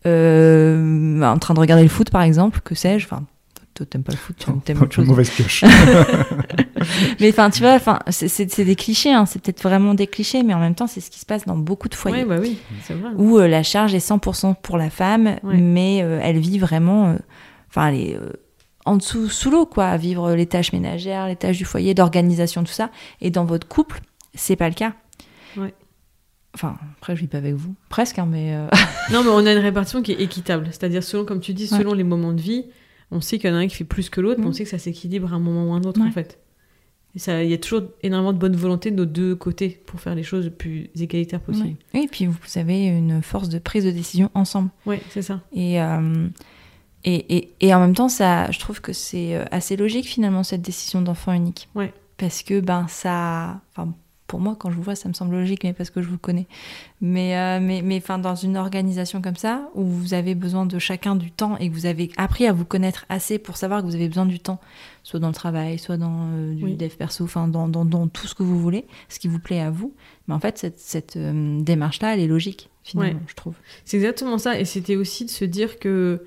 euh, en train de regarder le foot, par exemple, que sais-je. Enfin, toi, t'aimes pas le foot, tu aimes autre chose. Mauvaise pioche. Mais enfin, tu vois, enfin, c'est, c'est, c'est des clichés, hein, c'est peut-être vraiment des clichés, mais en même temps, c'est ce qui se passe dans beaucoup de foyers. Ouais, bah oui, c'est vrai. Où euh, la charge est cent pour cent pour la femme, Ouais. mais euh, elle vit vraiment, enfin, euh, elle est euh, en dessous, sous l'eau, quoi, à vivre les tâches ménagères, les tâches du foyer, d'organisation, tout ça. Et dans votre couple, c'est pas le cas. Ouais. Enfin, après, je vis pas avec vous, presque, hein, mais. Euh... Non, mais on a une répartition qui est équitable. C'est-à-dire, selon, comme tu dis, Ouais. selon les moments de vie, on sait qu'il y en a un qui fait plus que l'autre, Mmh. mais on sait que ça s'équilibre à un moment ou à un autre, Ouais. en fait. Et ça, il y a toujours énormément de bonne volonté de nos deux côtés pour faire les choses le plus égalitaires possible. Ouais. Oui, et puis vous avez une force de prise de décision ensemble. Oui, c'est ça. Et, euh, et, et, et en même temps, ça, je trouve que c'est assez logique finalement cette décision d'enfant unique. Ouais. Parce que ben ça, enfin pour moi quand je vous vois, ça me semble logique, mais parce que je vous connais. Mais euh, mais mais enfin dans une organisation comme ça où vous avez besoin de chacun du temps et que vous avez appris à vous connaître assez pour savoir que vous avez besoin du temps, soit dans le travail, soit dans euh, du Oui. dev perso, enfin dans, dans dans tout ce que vous voulez, ce qui vous plaît à vous. Mais en fait cette cette euh, démarche là, elle est logique finalement, Ouais. je trouve. C'est exactement ça. Et c'était aussi de se dire que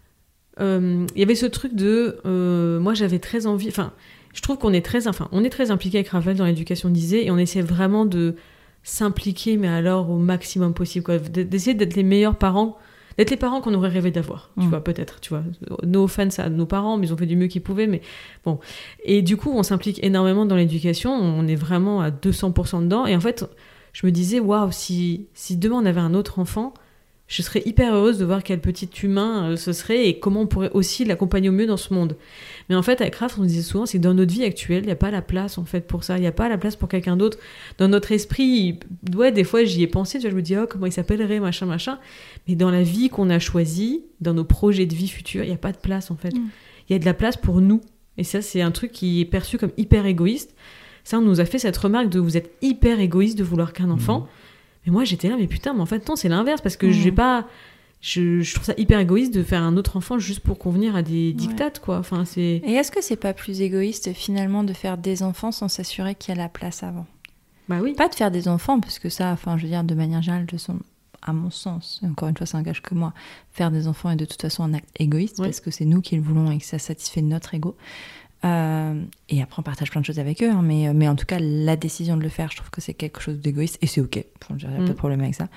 euh, il y avait ce truc de euh, moi j'avais très envie. Enfin, je trouve qu'on est très, enfin, on est très impliqué avec Raphaël dans l'éducation d'Isée et on essaie vraiment de s'impliquer, mais alors au maximum possible, quoi. D'essayer d'être les meilleurs parents, d'être les parents qu'on aurait rêvé d'avoir, tu Mm. vois, peut-être, tu vois. No offense à nos parents, mais ils ont fait du mieux qu'ils pouvaient, mais bon. Et du coup, on s'implique énormément dans l'éducation, on est vraiment à deux cents pour cent dedans. Et en fait, je me disais, waouh, si, si demain on avait un autre enfant, je serais hyper heureuse de voir quel petit humain euh, ce serait et comment on pourrait aussi l'accompagner au mieux dans ce monde. Mais en fait, avec Raph, on disait souvent, c'est que dans notre vie actuelle, il n'y a pas la place en fait pour ça, il n'y a pas la place pour quelqu'un d'autre. Dans notre esprit, ouais, des fois j'y ai pensé, tu vois, je me dis, oh, comment il s'appellerait, machin, machin. Mais dans la vie qu'on a choisie, dans nos projets de vie futurs, il n'y a pas de place en fait. Il Mm. y a de la place pour nous. Et ça, c'est un truc qui est perçu comme hyper égoïste. Ça, on nous a fait cette remarque de vous êtes hyper égoïste de vouloir qu'un enfant. Mmh. Mais moi, j'étais là, mais putain, mais en fait, non, c'est l'inverse, parce que Mmh. je vais pas... Je, je trouve ça hyper égoïste de faire un autre enfant juste pour convenir à des dictates, quoi. Enfin, c'est... Et est-ce que c'est pas plus égoïste finalement de faire des enfants sans s'assurer qu'il y a la place avant ? Bah oui. Pas de faire des enfants, parce que ça, enfin, je veux dire, de manière générale, de son... à mon sens, et encore une fois, ça n'engage que moi, faire des enfants est de toute façon un acte égoïste, Ouais. parce que c'est nous qui le voulons et que ça satisfait notre ego. Euh, et après, on partage plein de choses avec eux, hein, mais, mais en tout cas, la décision de le faire, je trouve que c'est quelque chose d'égoïste, et c'est ok, enfin, il n'y a Mm. pas de problème avec ça.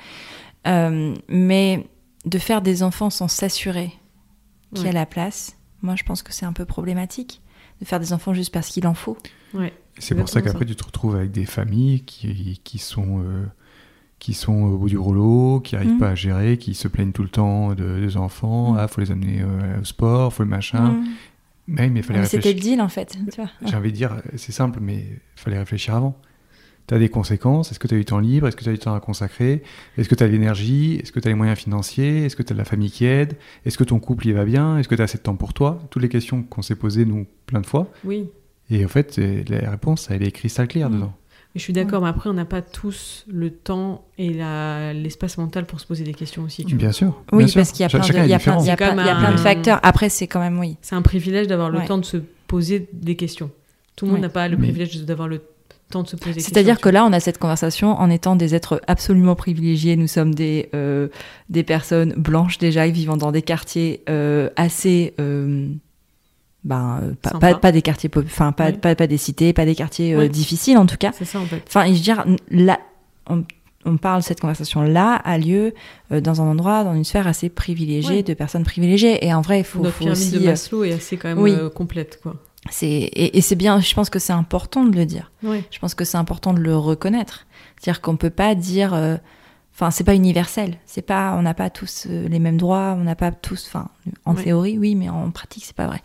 Euh, mais de faire des enfants sans s'assurer qu'il y a Ouais. la place, moi, je pense que c'est un peu problématique. De faire des enfants juste parce qu'il en faut. Ouais. C'est pour ça exactement qu'après, tu te retrouves avec des familles qui, qui, sont, euh, qui sont au bout du rouleau, qui n'arrivent Mhm. pas à gérer, qui se plaignent tout le temps de, des enfants. Mhm. Ah, faut les amener euh, au sport, faut le machin. Mmh. Mais il fallait Mais c'était le réfléchir. deal, en fait. Tu vois. J'ai envie de dire, c'est simple, mais il fallait réfléchir avant. Tu as des conséquences. Est-ce que tu as du temps libre? Est-ce que tu as du temps à consacrer? Est-ce que tu as de l'énergie? Est-ce que tu as les moyens financiers? Est-ce que tu as de la famille qui aide? Est-ce que ton couple y va bien? Est-ce que tu as assez de temps pour toi? Toutes les questions qu'on s'est posées, nous, plein de fois. Oui. Et en fait, euh, la réponse, elle est cristal claire Mm. dedans. Mais je suis d'accord, mais après, on n'a pas tous le temps et la... l'espace mental pour se poser des questions aussi. Tu vois. Bien sûr. Oui, bien sûr. parce qu'il y a Cha- plein de, chacun est il y a plein, différent. il y a C'est quand plein- même il y a plein de un- facteurs. Après, c'est quand même, oui. C'est un privilège d'avoir le Ouais. temps de se poser des questions. Tout le monde Ouais. n'a pas le Mais- privilège d'avoir le temps de se poser des questions. C'est-à-dire tu que là, on a cette conversation en étant des êtres absolument privilégiés. Nous sommes des, euh, des personnes blanches déjà, vivant dans des quartiers euh, assez... euh, ben, euh, pas, Sympa. pas, pas des quartiers... pop- Enfin, pas, Oui. pas, pas des cités, pas des quartiers euh, Oui. difficiles, en tout cas. vois. C'est ça, en fait. Enfin, et je veux dire, là, on, on parle, cette conversation-là a lieu euh, dans un endroit, dans une sphère assez privilégiée, Ouais. de personnes privilégiées. Et en vrai, il faut, Notre faut pyramide aussi... de euh, Maslow est assez quand même oui. euh, complète, quoi. c'est, et, et c'est bien, je pense que c'est important de le dire. Ouais. Je pense que c'est important de le reconnaître. C'est-à-dire qu'on peut pas dire... euh, Enfin, c'est pas universel. C'est pas, on n'a pas tous euh, les mêmes droits, on n'a pas tous... Enfin, en Ouais. théorie, oui, mais en pratique, c'est pas vrai.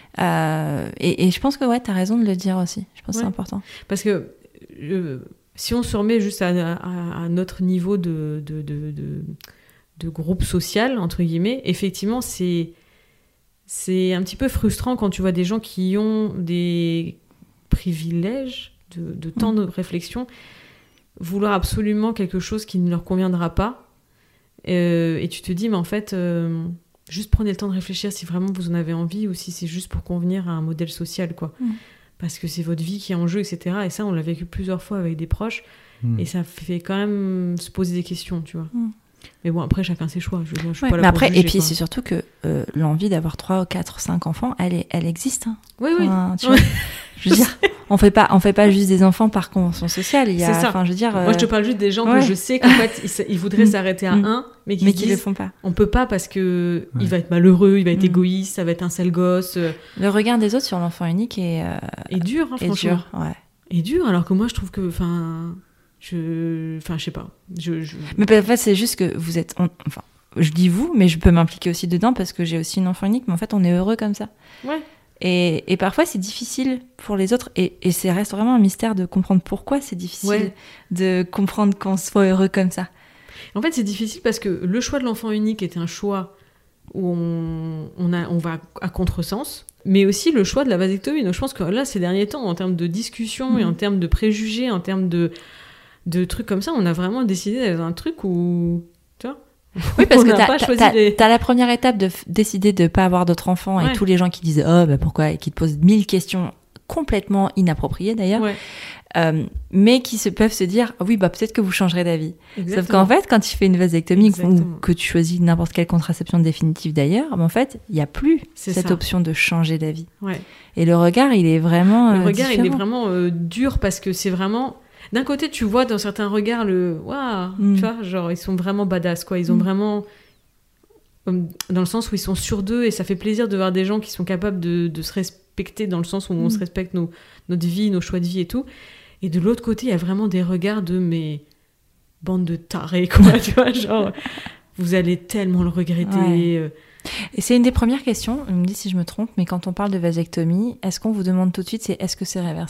Euh, et, et je pense que, ouais, t'as raison de le dire aussi. Je pense que Ouais. c'est important. Parce que euh, si on se remet juste à, à- à notre niveau de, de, de, de, de groupe social, entre guillemets, effectivement, c'est, c'est un petit peu frustrant quand tu vois des gens qui ont des privilèges de, de temps de réflexion, vouloir absolument quelque chose qui ne leur conviendra pas. Euh, et tu te dis, mais en fait, euh, juste prenez le temps de réfléchir si vraiment vous en avez envie ou si c'est juste pour convenir à un modèle social, quoi. Mm. parce que c'est votre vie qui est en jeu, et cetera. Et ça, on l'a vécu plusieurs fois avec des proches, mmh. et ça fait quand même se poser des questions, tu vois. Mmh. Mais bon, après, chacun ses choix. Je, je suis ouais, pas là mais pour après, juger, et puis quoi. c'est surtout que euh, l'envie d'avoir trois, quatre, cinq enfants, elle, est, elle existe. Hein. Oui, oui. Enfin, tu vois, je veux dire, on fait pas, on fait pas juste des enfants par convention sociale. Il y a, c'est ça. Enfin, je veux dire, euh... Moi, je te parle juste des gens ouais. que je sais qu'en fait, ils, ils voudraient s'arrêter à mmh. un, mais qui mais se qui disent, le font pas. On peut pas parce que ouais. il va être malheureux, il va être mmh. égoïste, ça va être un sale gosse. Le regard des autres sur l'enfant unique est, euh, est dur, hein, est franchement. dur, ouais. Est dur, alors que moi, je trouve que, enfin, je, enfin, je sais pas. Je, je... Mais en fait, c'est juste que vous êtes, on... enfin, je dis vous, mais je peux m'impliquer aussi dedans parce que j'ai aussi une enfant unique. Mais en fait, on est heureux comme ça. Ouais. Et, et parfois, c'est difficile pour les autres. Et, et ça reste vraiment un mystère de comprendre pourquoi c'est difficile ouais. de comprendre qu'on soit heureux comme ça. En fait, c'est difficile parce que le choix de l'enfant unique est un choix où on, on, a, on va à contresens, mais aussi le choix de la vasectomie. Donc, je pense que là, ces derniers temps, en termes de discussion mmh. et en termes de préjugés, en termes de, de trucs comme ça, on a vraiment décidé d'aller dans un truc où... Tu vois, oui, parce on que t'as, t'as, pas t'as, les... t'as la première étape de f- décider de ne pas avoir d'autres enfants ouais. et tous les gens qui disent « Oh, bah pourquoi ?» et qui te posent mille questions complètement inappropriées d'ailleurs, ouais. euh, mais qui se, peuvent se dire « Oui, bah peut-être que vous changerez d'avis. » Exactement. Sauf qu'en fait, quand tu fais une vasectomie Exactement. ou que tu choisis n'importe quelle contraception définitive d'ailleurs, bah en fait, il n'y a plus C'est cette ça. option de changer d'avis. Ouais. Et le regard, il est vraiment Le euh, regard, différent. il est vraiment euh, dur parce que c'est vraiment... D'un côté, tu vois dans certains regards le... Waouh, mm. tu vois, genre, ils sont vraiment badass, quoi. Ils ont mm. vraiment... Dans le sens où ils sont sûrs d'eux et ça fait plaisir de voir des gens qui sont capables de, de se respecter dans le sens où on mm. se respecte nos, notre vie, nos choix de vie et tout. Et de l'autre côté, il y a vraiment des regards de mes bandes de tarés, quoi, tu vois, genre, vous allez tellement le regretter. Ouais. Et c'est une des premières questions, on me dit si je me trompe, mais quand on parle de vasectomie, est-ce qu'on vous demande tout de suite, c'est est-ce que c'est réversible ?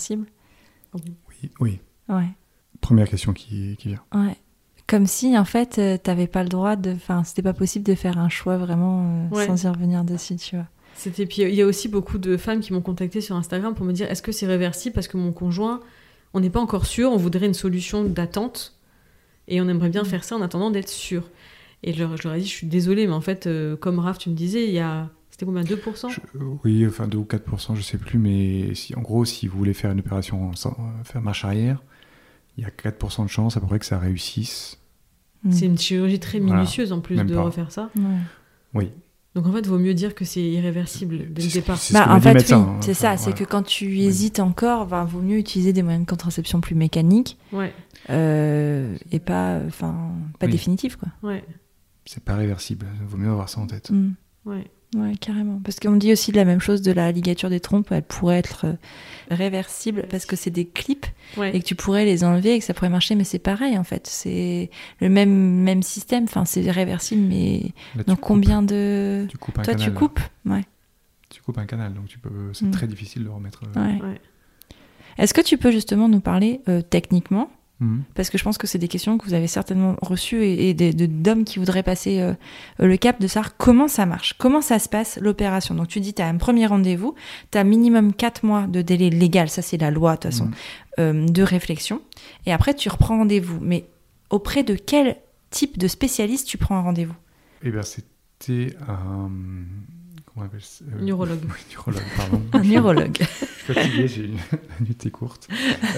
Oui, oui. Ouais. Première question qui, qui vient. Ouais. Comme si, en fait, euh, t'avais pas le droit de... Enfin, c'était pas possible de faire un choix vraiment euh, ouais. sans y revenir dessus, tu vois. C'était... Puis il y a aussi beaucoup de femmes qui m'ont contactée sur Instagram pour me dire est-ce que c'est réversible parce que mon conjoint, on n'est pas encore sûr, on voudrait une solution d'attente et on aimerait bien mmh. faire ça en attendant d'être sûr. Et je leur, je leur ai dit, je suis désolée, mais en fait, euh, comme Raph, tu me disais, il y a... C'était combien, deux pour cent ? je, Oui, enfin deux ou quatre pour cent, je sais plus, mais si, en gros, si vous voulez faire une opération sans faire marche arrière, il y a quatre pour cent de chance à peu près que ça réussisse. C'est une chirurgie très minutieuse voilà, en plus de pas. refaire ça. Ouais. Oui. Donc en fait, il vaut mieux dire que c'est irréversible dès le départ. Bah, en fait, médecin, oui, hein, c'est enfin, ça. voilà. C'est que quand tu hésites encore, bah, vaut mieux utiliser des moyens de contraception plus mécaniques ouais. euh, et pas, enfin, pas oui. définitifs, quoi. Ouais. C'est pas réversible. Il vaut mieux avoir ça en tête. Mm. Ouais. Ouais, carrément. Parce qu'on dit aussi la même chose de la ligature des trompes. Elle pourrait être euh, réversible parce que c'est des clips ouais. et que tu pourrais les enlever et que ça pourrait marcher. Mais c'est pareil, en fait. C'est le même, même système. Enfin, c'est réversible, mais Là, dans coupes. combien de... Tu coupes un Toi, canal. tu coupes ouais. Tu coupes un canal, donc tu peux... c'est mm. très difficile de remettre... Euh... Ouais. Ouais. Est-ce que tu peux justement nous parler euh, techniquement ? Mmh. Parce que je pense que c'est des questions que vous avez certainement reçues et, et de, de, d'hommes qui voudraient passer euh, le cap de savoir comment ça marche, comment ça se passe l'opération. Donc tu dis tu as un premier rendez-vous, tu as minimum quatre mois de délai légal, ça c'est la loi de toute façon, mmh. euh, de réflexion, et après tu reprends rendez-vous. Mais auprès de quel type de spécialiste tu prends un rendez-vous ? Eh bien c'était un... Comment on appelle ça euh... Neurologue. Oui, neurologue, pardon. Un neurologue. Je suis fatigué, j'ai une nuit courte.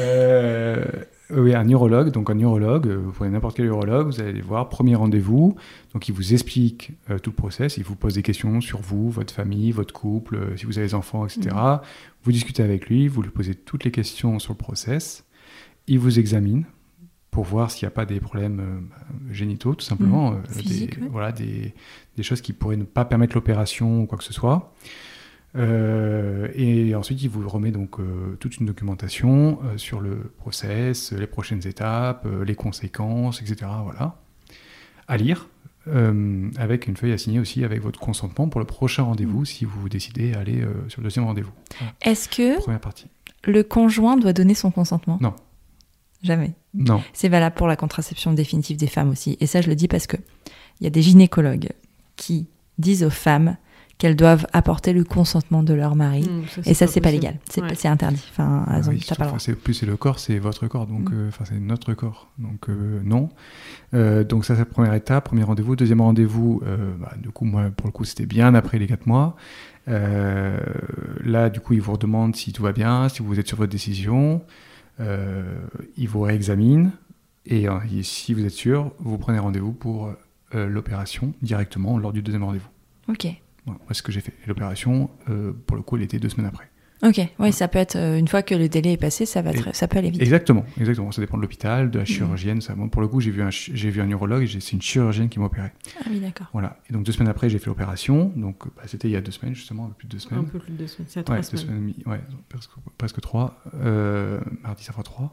Euh... Oui, un neurologue. Donc un neurologue, vous prenez n'importe quel neurologue, vous allez voir, premier rendez-vous. Donc il vous explique euh, tout le process, il vous pose des questions sur vous, votre famille, votre couple, euh, si vous avez des enfants, et cetera. Mmh. Vous discutez avec lui, vous lui posez toutes les questions sur le process. Il vous examine pour voir s'il n'y a pas des problèmes euh, génitaux, tout simplement. Mmh. Euh, Physique, des, oui. Voilà, des, des choses qui pourraient ne pas permettre l'opération ou quoi que ce soit. Euh, et ensuite, il vous remet donc euh, toute une documentation euh, sur le process, les prochaines étapes, euh, les conséquences, et cetera. Voilà, à lire, euh, avec une feuille à signer aussi avec votre consentement pour le prochain rendez-vous, mmh. si vous décidez d'aller euh, sur le deuxième rendez-vous. Voilà. Est-ce que Première partie. Le conjoint doit donner son consentement ? Non. Jamais. Non. C'est valable pour la contraception définitive des femmes aussi. Et ça, je le dis parce que il y a des gynécologues qui disent aux femmes qu'elles doivent apporter le consentement de leur mari. Mmh, ça, et ça, pas c'est pas possible. légal. C'est, Ouais. c'est interdit. Enfin, Ah elles ont, oui, t'as pas le droit. c'est, plus c'est le corps, c'est votre corps, donc Mm. euh, enfin c'est notre corps, donc euh, non. Euh, donc ça c'est la première étape, premier rendez-vous. Deuxième rendez-vous, euh, bah, du coup moi pour le coup c'était bien après les quatre mois. Euh, là du coup ils vous redemandent si tout va bien, si vous êtes sur votre décision, euh, ils vous réexaminent et, euh, et si vous êtes sûr, vous prenez rendez-vous pour euh, l'opération directement lors du deuxième rendez-vous. Ok. Voilà, moi, c'est ce que j'ai fait. Et l'opération, euh, pour le coup, elle était deux semaines après. Ok, oui, ça peut être, euh, une fois que le délai est passé, ça, va très, ça peut aller vite. Exactement, exactement. Ça dépend de l'hôpital, de la chirurgienne. Ça. Bon, pour le coup, j'ai vu un, ch- j'ai vu un neurologue et j'ai, c'est une chirurgienne qui m'a opéré. Ah oui, d'accord. Voilà. Et donc, deux semaines après, j'ai fait l'opération. Donc, bah, c'était il y a deux semaines, justement, un peu plus de deux semaines. Un peu plus de deux semaines, c'est à trois Ouais, deux semaines. semaines et demie. Ouais, presque, presque trois. Euh, mardi, ça fera trois.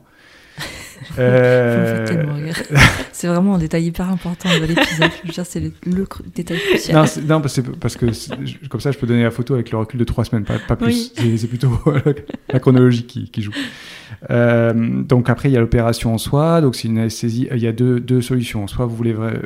euh... Vous me faites tellement rire. C'est vraiment un détail hyper important de l'épisode. Je veux dire, c'est le, le cru- détail crucial. Non, c'est, non, parce que, parce que c'est- je- comme ça, je peux donner la photo avec le recul de trois semaines, pas, pas plus. Oui. C'est, c'est plutôt la chronologie qui, qui joue. Euh, donc après, il y a l'opération en soi. Donc c'est une anesthésie. Il y a deux, deux solutions. Soit vous voulez vrai-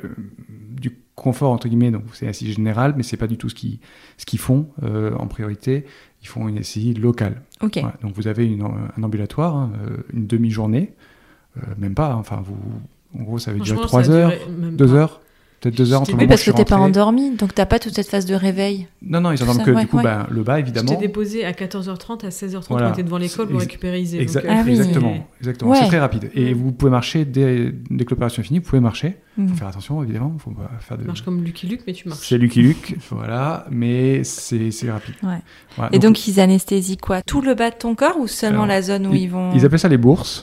du confort entre guillemets, donc c'est anesthésie générale, mais c'est pas du tout ce qu'ils ce qu'ils font euh, en priorité. Ils font une anesthésie locale. Ok. Voilà. Donc vous avez une, un ambulatoire, hein, euh, une demi-journée, euh, même pas. hein. Enfin, vous, en gros, ça va durer Franchement, trois ça a heures, duré même deux pas. heures. Peut-être deux heures entre Je le t'ai- Oui, moment où parce je suis que t'es pas rentré. endormi, donc t'as pas toute cette phase de réveil. Non, non, ils Tout entendent ça, que ouais, du coup, ouais. ben, le bas, Je évidemment. t'ai déposé à quatorze heures trente, à seize heures trente, Voilà. on était devant l'école C'est pour ex- récupérer Isée. Exa- donc, euh, Ah oui. Exactement, exactement. Ouais. C'est très rapide. Et Mm. vous pouvez marcher dès, dès que l'opération est finie, vous pouvez marcher. Il Mhm. faut faire attention, évidemment. Il faut pas faire de. Tu marches comme Lucky Luke, mais tu marches. C'est Lucky Luke, voilà, mais c'est, c'est rapide. Ouais. Voilà. Et donc, ils anesthésient quoi? Tout le bas de ton corps ou seulement Alors, la zone où ils, vont. Ils appellent ça les bourses.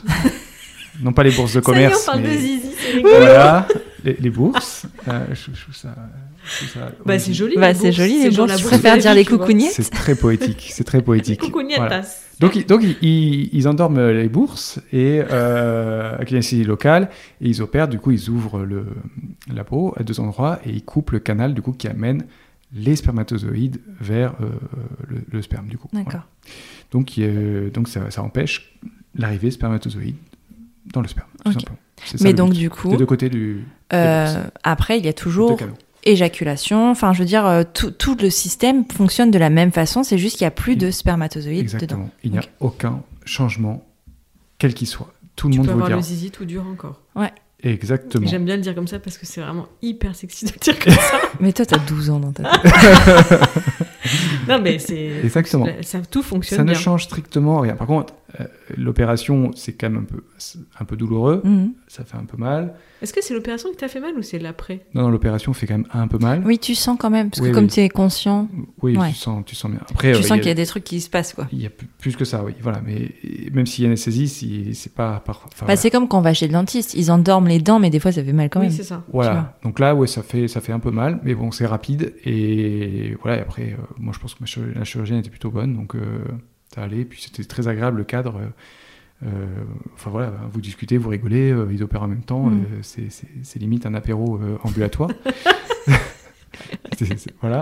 Non pas les bourses de Ça y est, commerce. on parle mais... de Zizi, c'est rigolo. Voilà, les, les bourses. Euh, je, je trouve ça, je trouve ça- Bah, c'est joli. Bah, les c'est bourses. joli, les genre bourses. la Je bourse préfère de la dire vie, les tu vois. coucougnettes. C'est très poétique, c'est très poétique. Coucougnettes, Voilà. tasse. Donc, ils- donc ils, ils, ils endorment les bourses et euh, avec une anesthésie locale et ils opèrent. Du coup, ils ouvrent le, la peau à deux endroits et ils coupent le canal du coup qui amène les spermatozoïdes vers euh, le, le sperme du coup. D'accord. Voilà. Donc, euh, donc ça, ça empêche l'arrivée spermatozoïde dans le sperme. Tout Ok. simplement. C'est ça Mais le donc, but. du coup, des deux côtés du euh, après, il y a deux toujours canaux. éjaculation. Enfin, je veux dire, euh, tout, tout le système fonctionne de la même façon. C'est juste qu'il n'y a plus de spermatozoïdes Exactement. dedans. Il n'y a Ok. aucun changement, quel qu'il soit. Tout le Tu monde peux vous le avoir dira. le zizi tout dur encore. Exactement. Et j'aime bien le dire comme ça parce que c'est vraiment hyper sexy de le dire comme ça. Mais toi, t'as douze ans dans ta tête. Non, mais c'est. Exactement. Ça, tout fonctionne Ça ne bien. change strictement rien. Par contre, euh, l'opération, c'est quand même un peu, un peu douloureux. Mhm. Ça fait un peu mal. Est-ce que c'est l'opération qui t'a fait mal ou c'est l'après? Non, non, l'opération fait quand même un peu mal. Oui, tu sens quand même, parce Oui, que comme oui. tu es conscient, Oui, Ouais. tu, sens, tu sens bien. Après, tu euh, sens il y qu'il y a, a des trucs qui se passent, quoi. il y a plus- plus que ça, oui. Voilà. Mais même s'il y a anesthésie, si- c'est pas. Par, enfin, Bah, voilà. c'est comme quand on va chez le dentiste. Ils endorment les dents, mais des fois, ça fait mal quand Oui, même. c'est ça. Voilà. tu vois. Donc là, ouais, ça fait, ça fait un peu mal, mais bon, c'est rapide. Et voilà. Et après, euh, moi, je pense que ma chir- la chirurgienne était plutôt bonne, donc euh, ça allait. Puis c'était très agréable le cadre. euh, euh, Enfin voilà, vous discutez, vous rigolez, euh, ils opèrent en même temps. Mm. euh, c'est, c'est- c'est limite un apéro euh, ambulatoire. C'est- c'est- voilà.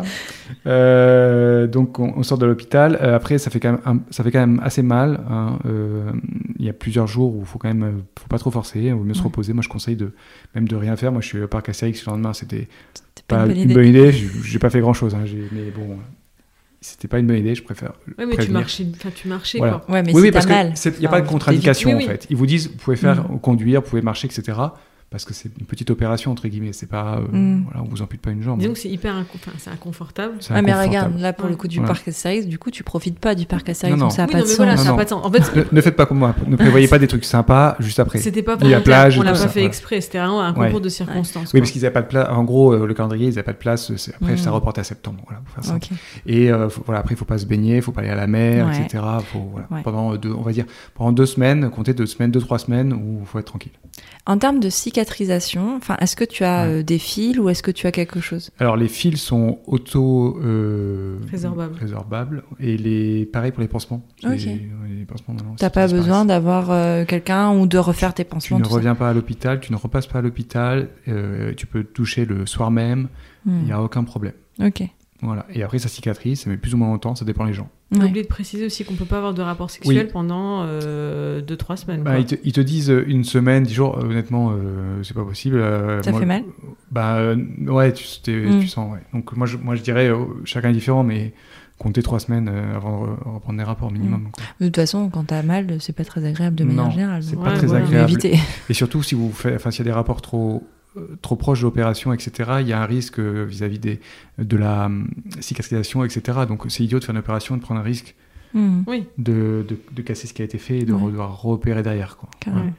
Euh, donc on, on sort de l'hôpital. Euh, après, ça fait quand même, un- ça fait quand même assez mal. hein. Euh, Il y a plusieurs jours où il faut quand même, euh, faut pas trop forcer. Il vaut mieux se Ouais. reposer. Moi, je conseille de même de rien faire. Moi, je suis au parc Astérix le lendemain. C'était C'est pas pas une une bonne bonne idée. idée. J'ai, j'ai pas fait grand chose. mais bon, c'était pas une bonne idée. Je préfère. Ouais, mais tu prévenir. marchais, enfin, tu marchais Voilà. quoi. Ouais, mais oui, si oui, t'as parce mal. qu'il n'y a enfin, pas de contre-indication t'évites- oui, en oui. fait. Ils vous disent, vous pouvez faire Mm. conduire, vous pouvez marcher, et cetera. Parce que c'est une petite opération entre guillemets. C'est pas, euh, Mm. voilà, on vous ampute pas une jambe. Disons que c'est hyper inco- enfin, c'est inconfortable. C'est Ouais, mais inconfortable. regarde, là, pour le coup du Voilà. parc Astérix, du coup, tu profites pas du parc Astérix, Non, non. donc ça a Oui, pas non, de mais sens. voilà, Non, ça n'a non. pas de sens. En fait, Ne, ne faites pas comme moi. Ne prévoyez pas des trucs sympas juste après. c'était pas Il y a volontaire. plage et On l'a tout pas ça, fait voilà. exprès. C'était vraiment un Ouais. concours de circonstances. Oui, quoi. parce qu'ils n'avaient pas de place. En gros, euh, le calendrier, ils n'avaient pas de place. C'est- Après, Mm. ça reporté à septembre. Voilà, pour faire ça. Ok. Et euh, faut- voilà, après, il faut pas se baigner, il faut pas aller à la mer, Ouais. et cetera. Faut, voilà, Ouais. pendant deux, on va dire, pendant deux semaines, comptez deux semaines, deux trois semaines où il faut être tranquille. En termes de cicatrisation, enfin, est-ce que tu as Ouais. euh, des fils ou est-ce que tu as quelque chose? Alors, les fils sont auto euh, Résorbables. résorbables et les pareil pour les pansements. Ok. Les, les pansements, maintenant, T'as ça pas disparaît. besoin d'avoir euh, quelqu'un ou de refaire tes Tu pansements, ne tout ça? reviens pas à l'hôpital, tu ne repasses pas à l'hôpital, euh, tu peux te toucher le soir même, il Hmm. n'y a aucun problème. Ok. Voilà. Et après, ça cicatrise, ça met plus ou moins longtemps, ça dépend des gens. On a Ouais. oublié de préciser aussi qu'on peut pas avoir de rapport sexuel Oui. pendant deux trois semaines. Bah, quoi. ils, te, ils te disent euh, une semaine, dix jours, euh, honnêtement, euh, c'est pas possible. euh, Ça moi- fait mal? Bah euh, ouais, tu, t'es- Mm. tu sens. Ouais. Donc moi je, moi je dirais, euh, chacun est différent, mais compter trois semaines euh, avant de re- reprendre les rapports minimum. Quoi. De toute façon, quand t'as mal, c'est pas très agréable de manière Non, générale. c'est donc, pas euh, très voilà, agréable. éviter. Et surtout si vous faites, enfin s'il y a des rapports trop euh, trop proches de l'opération, et cetera. Il y a un risque euh, vis-à-vis des de la hum, cicatrisation, et cetera. Donc c'est idiot de faire une opération, de prendre un risque Mm. Oui. de, de, de casser ce qui a été fait et de Ouais. re- devoir réopérer derrière. Quoi. Carrément. Ouais.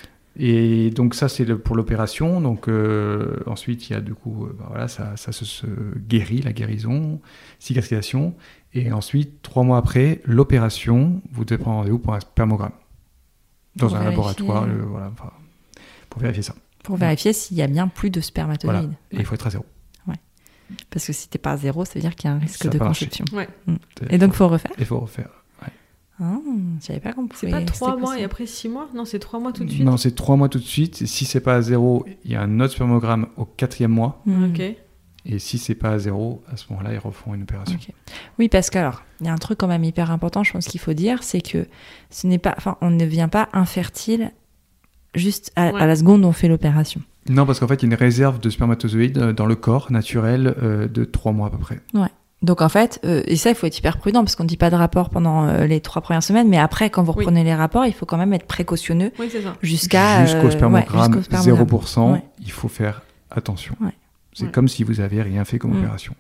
Et donc ça c'est le, pour l'opération. Donc euh, ensuite il y a du coup euh, bah, voilà ça, ça se, se guérit, la guérison, cicatrisation, et ensuite trois mois après l'opération, vous devez prendre rendez-vous pour un spermogramme dans Pour un vérifier. laboratoire, le- voilà, enfin, pour vérifier ça. Pour vérifier s'il y a bien plus de spermatozoïdes. Voilà. Et il faut être à zéro. Parce que si t'es pas à zéro, ça veut dire qu'il y a un risque Ça de peut marcher. conception. Ouais. Et donc, faut refaire. il faut refaire. Ah, j'avais pas compris. C'est pas C'était trois mois possible. et après six mois? Non, c'est trois mois tout de suite. Non, c'est trois mois tout de suite. Et si c'est pas à zéro, il y a un autre spermogramme au quatrième mois. Mm. Ok. Et si c'est pas à zéro, à ce moment-là, ils refont une opération. Ok. Oui, parce que alors, il y a un truc quand même hyper important, je pense qu'il faut dire, c'est que ce n'est pas, enfin, on ne devient pas infertile juste à, Ouais. à la seconde où on fait l'opération. Non, parce qu'en fait, il y a une réserve de spermatozoïdes euh, dans le corps naturel euh, de trois mois à peu près. Donc en fait, euh, et ça, il faut être hyper prudent parce qu'on ne dit pas de rapport pendant euh, les trois premières semaines, mais après, quand vous Oui. reprenez les rapports, il faut quand même être précautionneux Oui, c'est ça. jusqu'à Jusqu'au euh, spermogramme, ouais, jusqu'au spermogramme. zéro pour cent, Ouais. il faut faire attention. Ouais. C'est Ouais. comme si vous avez rien fait comme Mm. opération.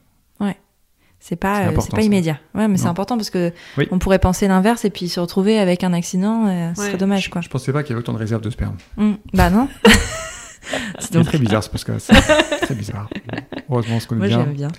C'est pas, C'est euh, important, c'est pas ça. immédiat. Ouais, mais c'est Non. important parce que Oui. on pourrait penser l'inverse et puis se retrouver avec un accident, euh, ce Ouais. serait dommage, quoi. Je pensais pas qu'il y avait autant de réserves de sperme. Mm. Bah non. C'est C'est donc très bizarre ce podcast. C'est très bizarre. Heureusement, on se connaît moi bien. j'aime bien.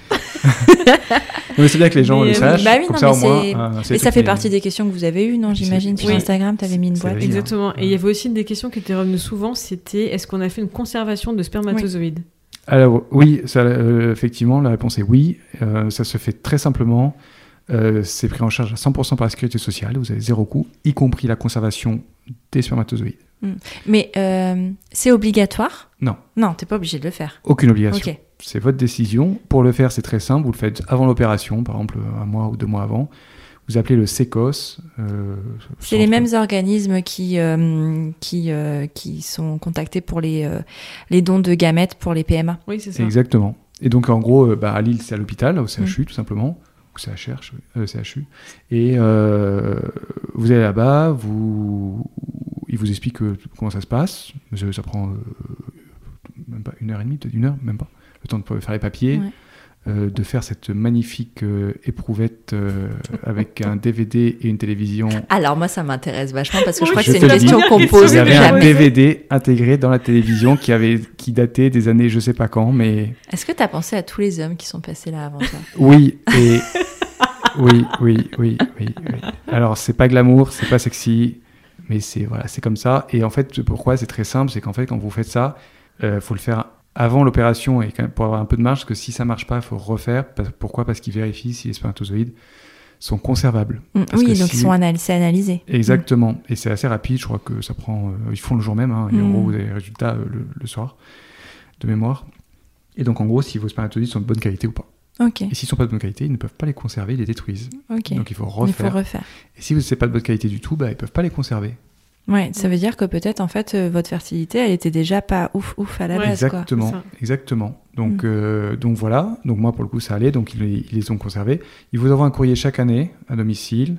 Non, mais c'est bien que les gens Mais, le euh, sachent. bah oui, comme non, ça, au mais moins. c'est- euh, c'est Et ça toutes fait les- partie des questions que vous avez eues, non, C'est- j'imagine, sur oui. Instagram, tu avais mis une C'est boîte. la vie. Exactement. hein. Et il y avait aussi une des questions qui étaient revenues souvent, c'était est-ce qu'on a fait une conservation de spermatozoïdes? Alors oui, ça, euh, effectivement, la réponse est oui. Euh, ça se fait très simplement. Euh, c'est pris en charge à cent pour cent par la sécurité sociale. Vous avez zéro coût, y compris la conservation des spermatozoïdes. Mais euh, c'est obligatoire? Non. Non, t'es pas obligé de le faire. Aucune obligation. Ok. C'est votre décision. Pour le faire, c'est très simple. Vous le faites avant l'opération, par exemple un mois ou deux mois avant. Vous appelez le C E C O S. euh, C'est les centre- mêmes organismes qui, euh, qui, euh, qui sont contactés pour les, euh, les dons de gamètes pour les P M A. Oui, c'est ça. Exactement. Et donc, en gros, euh, bah, à Lille, c'est à l'hôpital, au C H U, tout simplement. Ou C H R, euh, C H U. Et euh, vous allez là-bas, vous... il vous explique euh, comment ça se passe. Ça, ça prend euh, même pas une heure et demie, peut-être une heure, même pas. Le temps de faire les papiers. Ouais. Euh, de faire cette magnifique euh, éprouvette euh, avec un D V D et une télévision. Alors moi, ça m'intéresse vachement parce que je Oui, crois je que c'est te une le dis. question qu'on Vous pose Vous avez un jamais. D V D intégré dans la télévision qui, avait, qui datait des années je sais pas quand, mais Est-ce que tu as pensé à tous les hommes qui sont passés là avant toi? oui, et oui, oui, oui, oui, oui. Alors c'est pas glamour, c'est pas sexy, mais c'est voilà, c'est comme ça. Et en fait, pourquoi c'est très simple, c'est qu'en fait quand vous faites ça, euh, faut le faire avant l'opération et quand même pour avoir un peu de marge, parce que si ça marche pas, il faut refaire. Parce- Pourquoi? Parce qu'ils vérifient si les spermatozoïdes sont conservables. Mm, Parce oui, que donc si- ils sont analy- c'est analysé. Exactement. Et c'est assez rapide. Je crois que ça prend. euh, ils font le jour même. Hein, et en Mm. gros, vous avez les résultats euh, le, le soir, de mémoire. Et donc, en gros, si vos spermatozoïdes sont de bonne qualité ou pas. Ok, Et s'ils sont pas de bonne qualité, ils ne peuvent pas les conserver, ils les détruisent. ok. Donc, il faut Il faut refaire. refaire. Et si vous n'êtes pas de bonne qualité du tout, bah, ils peuvent pas les conserver. Ouais, ça veut dire que peut-être en fait euh, votre fertilité, elle était déjà pas ouf ouf à la Ouais, base, quoi. Exactement. c'est ça. Exactement. Donc, Mm. euh, donc voilà. Donc moi, pour le coup, ça allait. Donc ils, les- ils les ont conservés. Ils vous envoient un courrier chaque année à domicile.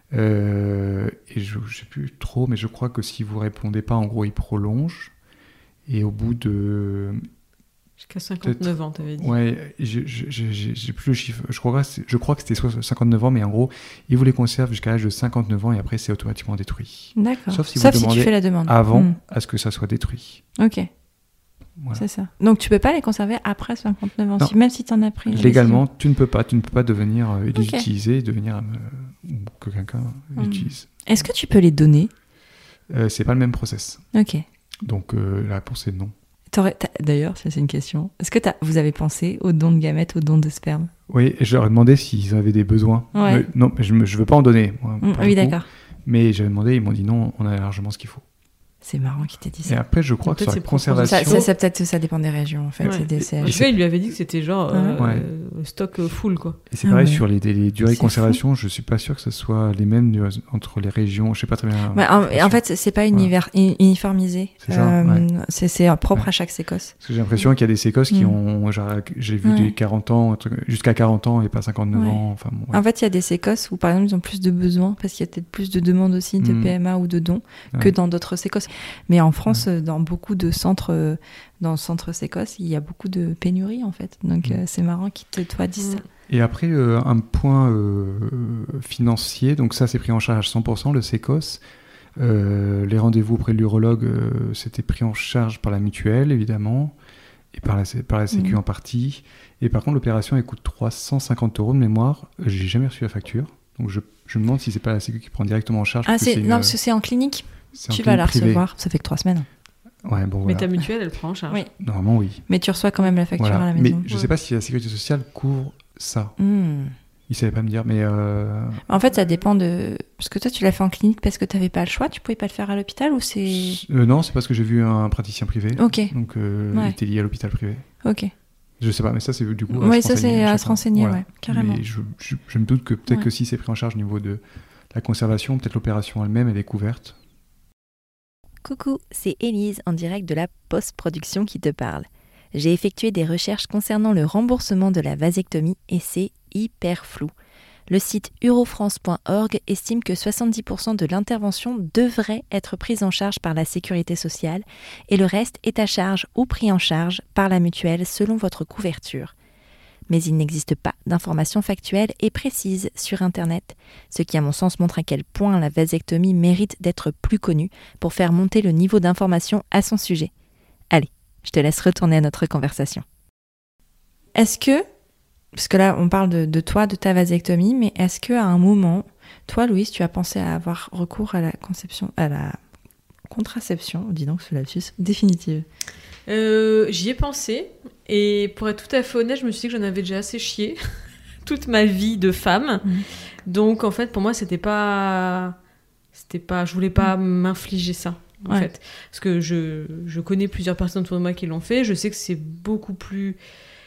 Euh, et je ne sais plus trop, mais je crois que si vous répondez pas, en gros, ils prolongent. Et au bout de... Jusqu'à cinquante-neuf ans, t'avais dit. Ouais, je- je- je- j'ai j'ai plus le chiffre. Je crois, que c'est- je crois que c'était soit cinquante-neuf ans, mais en gros, ils vous les conservent jusqu'à l'âge de cinquante-neuf ans et après, c'est automatiquement détruit. D'accord. Sauf si vous Sauf si demandez tu fais la demande. Avant Mm. à ce que ça soit détruit. Ok, Voilà. c'est ça. Donc tu peux pas les conserver après cinquante-neuf ans, Non. si- même si t'en as pris. la Légalement, tu ne peux pas. Tu ne peux pas devenir euh, les Ok. utiliser, devenir euh, ou que quelqu'un Mm. l'utilise. décision. Est-ce que tu peux les donner? Euh, c'est pas le même process. Ok. Donc euh, la réponse est non. T'aurais- t'as- D'ailleurs, ça c'est une question. Est-ce que t'as- vous avez pensé au don de gamètes, au don de sperme? Oui, et je leur ai demandé s'ils avaient des besoins. Ouais. Mais non, mais je ne veux pas en donner. Moi, Mm, pour le oui, coup. d'accord. Mais j'avais demandé, ils m'ont dit non, on a largement ce qu'il faut. C'est marrant qu'il t'ait dit Et ça. après, je crois Peut-être que sur la c'est propre. conservation... Ça, ça, ça, peut-être, ça dépend des régions, en fait. Ouais. C'est des, c'est- En tout cas, il lui avait dit que c'était genre euh, Ouais. euh, stock euh, full, quoi. Et c'est Ah pareil ouais. sur les, les durées de C'est conservation, je suis pas sûr que ce soit les mêmes du- entre les régions. Je sais pas très bien. Ouais, en, je suis pas en sûr. fait, c'est pas univer- uni- uniformisé. C'est ça, Euh, ouais. c'est, c'est propre Ouais. à chaque sécosse. Parce que j'ai l'impression qu'il y a des sécosses qui Mm. ont, genre, j'ai vu Ouais. des quarante ans, un truc- jusqu'à quarante ans et pas cinquante-neuf Ouais. ans. Enfin, bon, ouais. En fait, il y a des sécosses où, par exemple, ils ont plus de besoins parce qu'il y a peut-être plus de demandes aussi de Mm. P M A ou de dons que Ouais. dans d'autres sécosses. Mais en France, euh, dans beaucoup de centres, euh, dans le centre sécosse, il y a beaucoup de pénuries, en fait. Donc, Mm. euh, c'est marrant qu'ils te toi disent ça. Et après, euh, un point euh, financier, donc ça c'est pris en charge à cent pour cent, le sécosse. Euh, les rendez-vous auprès de l'urologue, euh, c'était pris en charge par la mutuelle, évidemment, et par la, par la Sécu Mhm. en partie. Et par contre, l'opération, elle coûte trois cent cinquante euros de mémoire. J'ai jamais reçu la facture. Donc je, je me demande si c'est pas la Sécu qui prend directement en charge. Ah, parce que c'est... une- non, parce que c'est en clinique. c'est en Tu vas la clinique privée. recevoir. Ça fait que trois semaines. Ouais, bon, Mais voilà. ta mutuelle, elle prend en charge. Oui. Normalement, oui. Mais tu reçois quand même la facture Voilà. à la Mais maison. je Ouais. sais pas si la Sécurité sociale couvre ça. Hmm. Il savait pas me dire, mais... euh, En fait, ça dépend de... Parce que toi, tu l'as fait en clinique parce que tu n'avais pas le choix. Tu pouvais pas le faire à l'hôpital ou c'est... euh, non, c'est parce que j'ai vu un praticien privé. Ok, Donc, euh, Ouais. il était lié à l'hôpital privé. ok. Je sais pas, mais ça, c'est du coup. à Oui, se ça, c'est renseigner, je à sais se pas. renseigner, Voilà. ouais, carrément. Mais je, je, je me doute que peut-être Ouais. que si c'est pris en charge au niveau de la conservation, peut-être l'opération elle-même, elle est couverte. Coucou, c'est Élise en direct de la post-production qui te parle. J'ai effectué des recherches concernant le remboursement de la vasectomie et c'est hyper flou. Le site urofrance point org estime que soixante-dix pour cent de l'intervention devrait être prise en charge par la sécurité sociale et le reste est à charge ou pris en charge par la mutuelle selon votre couverture. Mais il n'existe pas d'informations factuelles et précises sur Internet, ce qui à mon sens montre à quel point la vasectomie mérite d'être plus connue pour faire monter le niveau d'information à son sujet. Allez, je te laisse retourner à notre conversation. Est-ce que, parce que là on parle de, de toi, de ta vasectomie, mais est-ce qu'à un moment, toi Louise, tu as pensé à avoir recours à la conception, à la contraception, dis donc ce lapsus, définitive? Euh, j'y ai pensé, et pour être tout à fait honnête, je me suis dit que j'en avais déjà assez chié toute ma vie de femme. Mmh. Donc en fait, pour moi, c'était pas, c'était pas, je voulais pas m'infliger ça. En Ouais. fait, parce que je, je connais plusieurs personnes autour de moi qui l'ont fait. Je sais que c'est beaucoup plus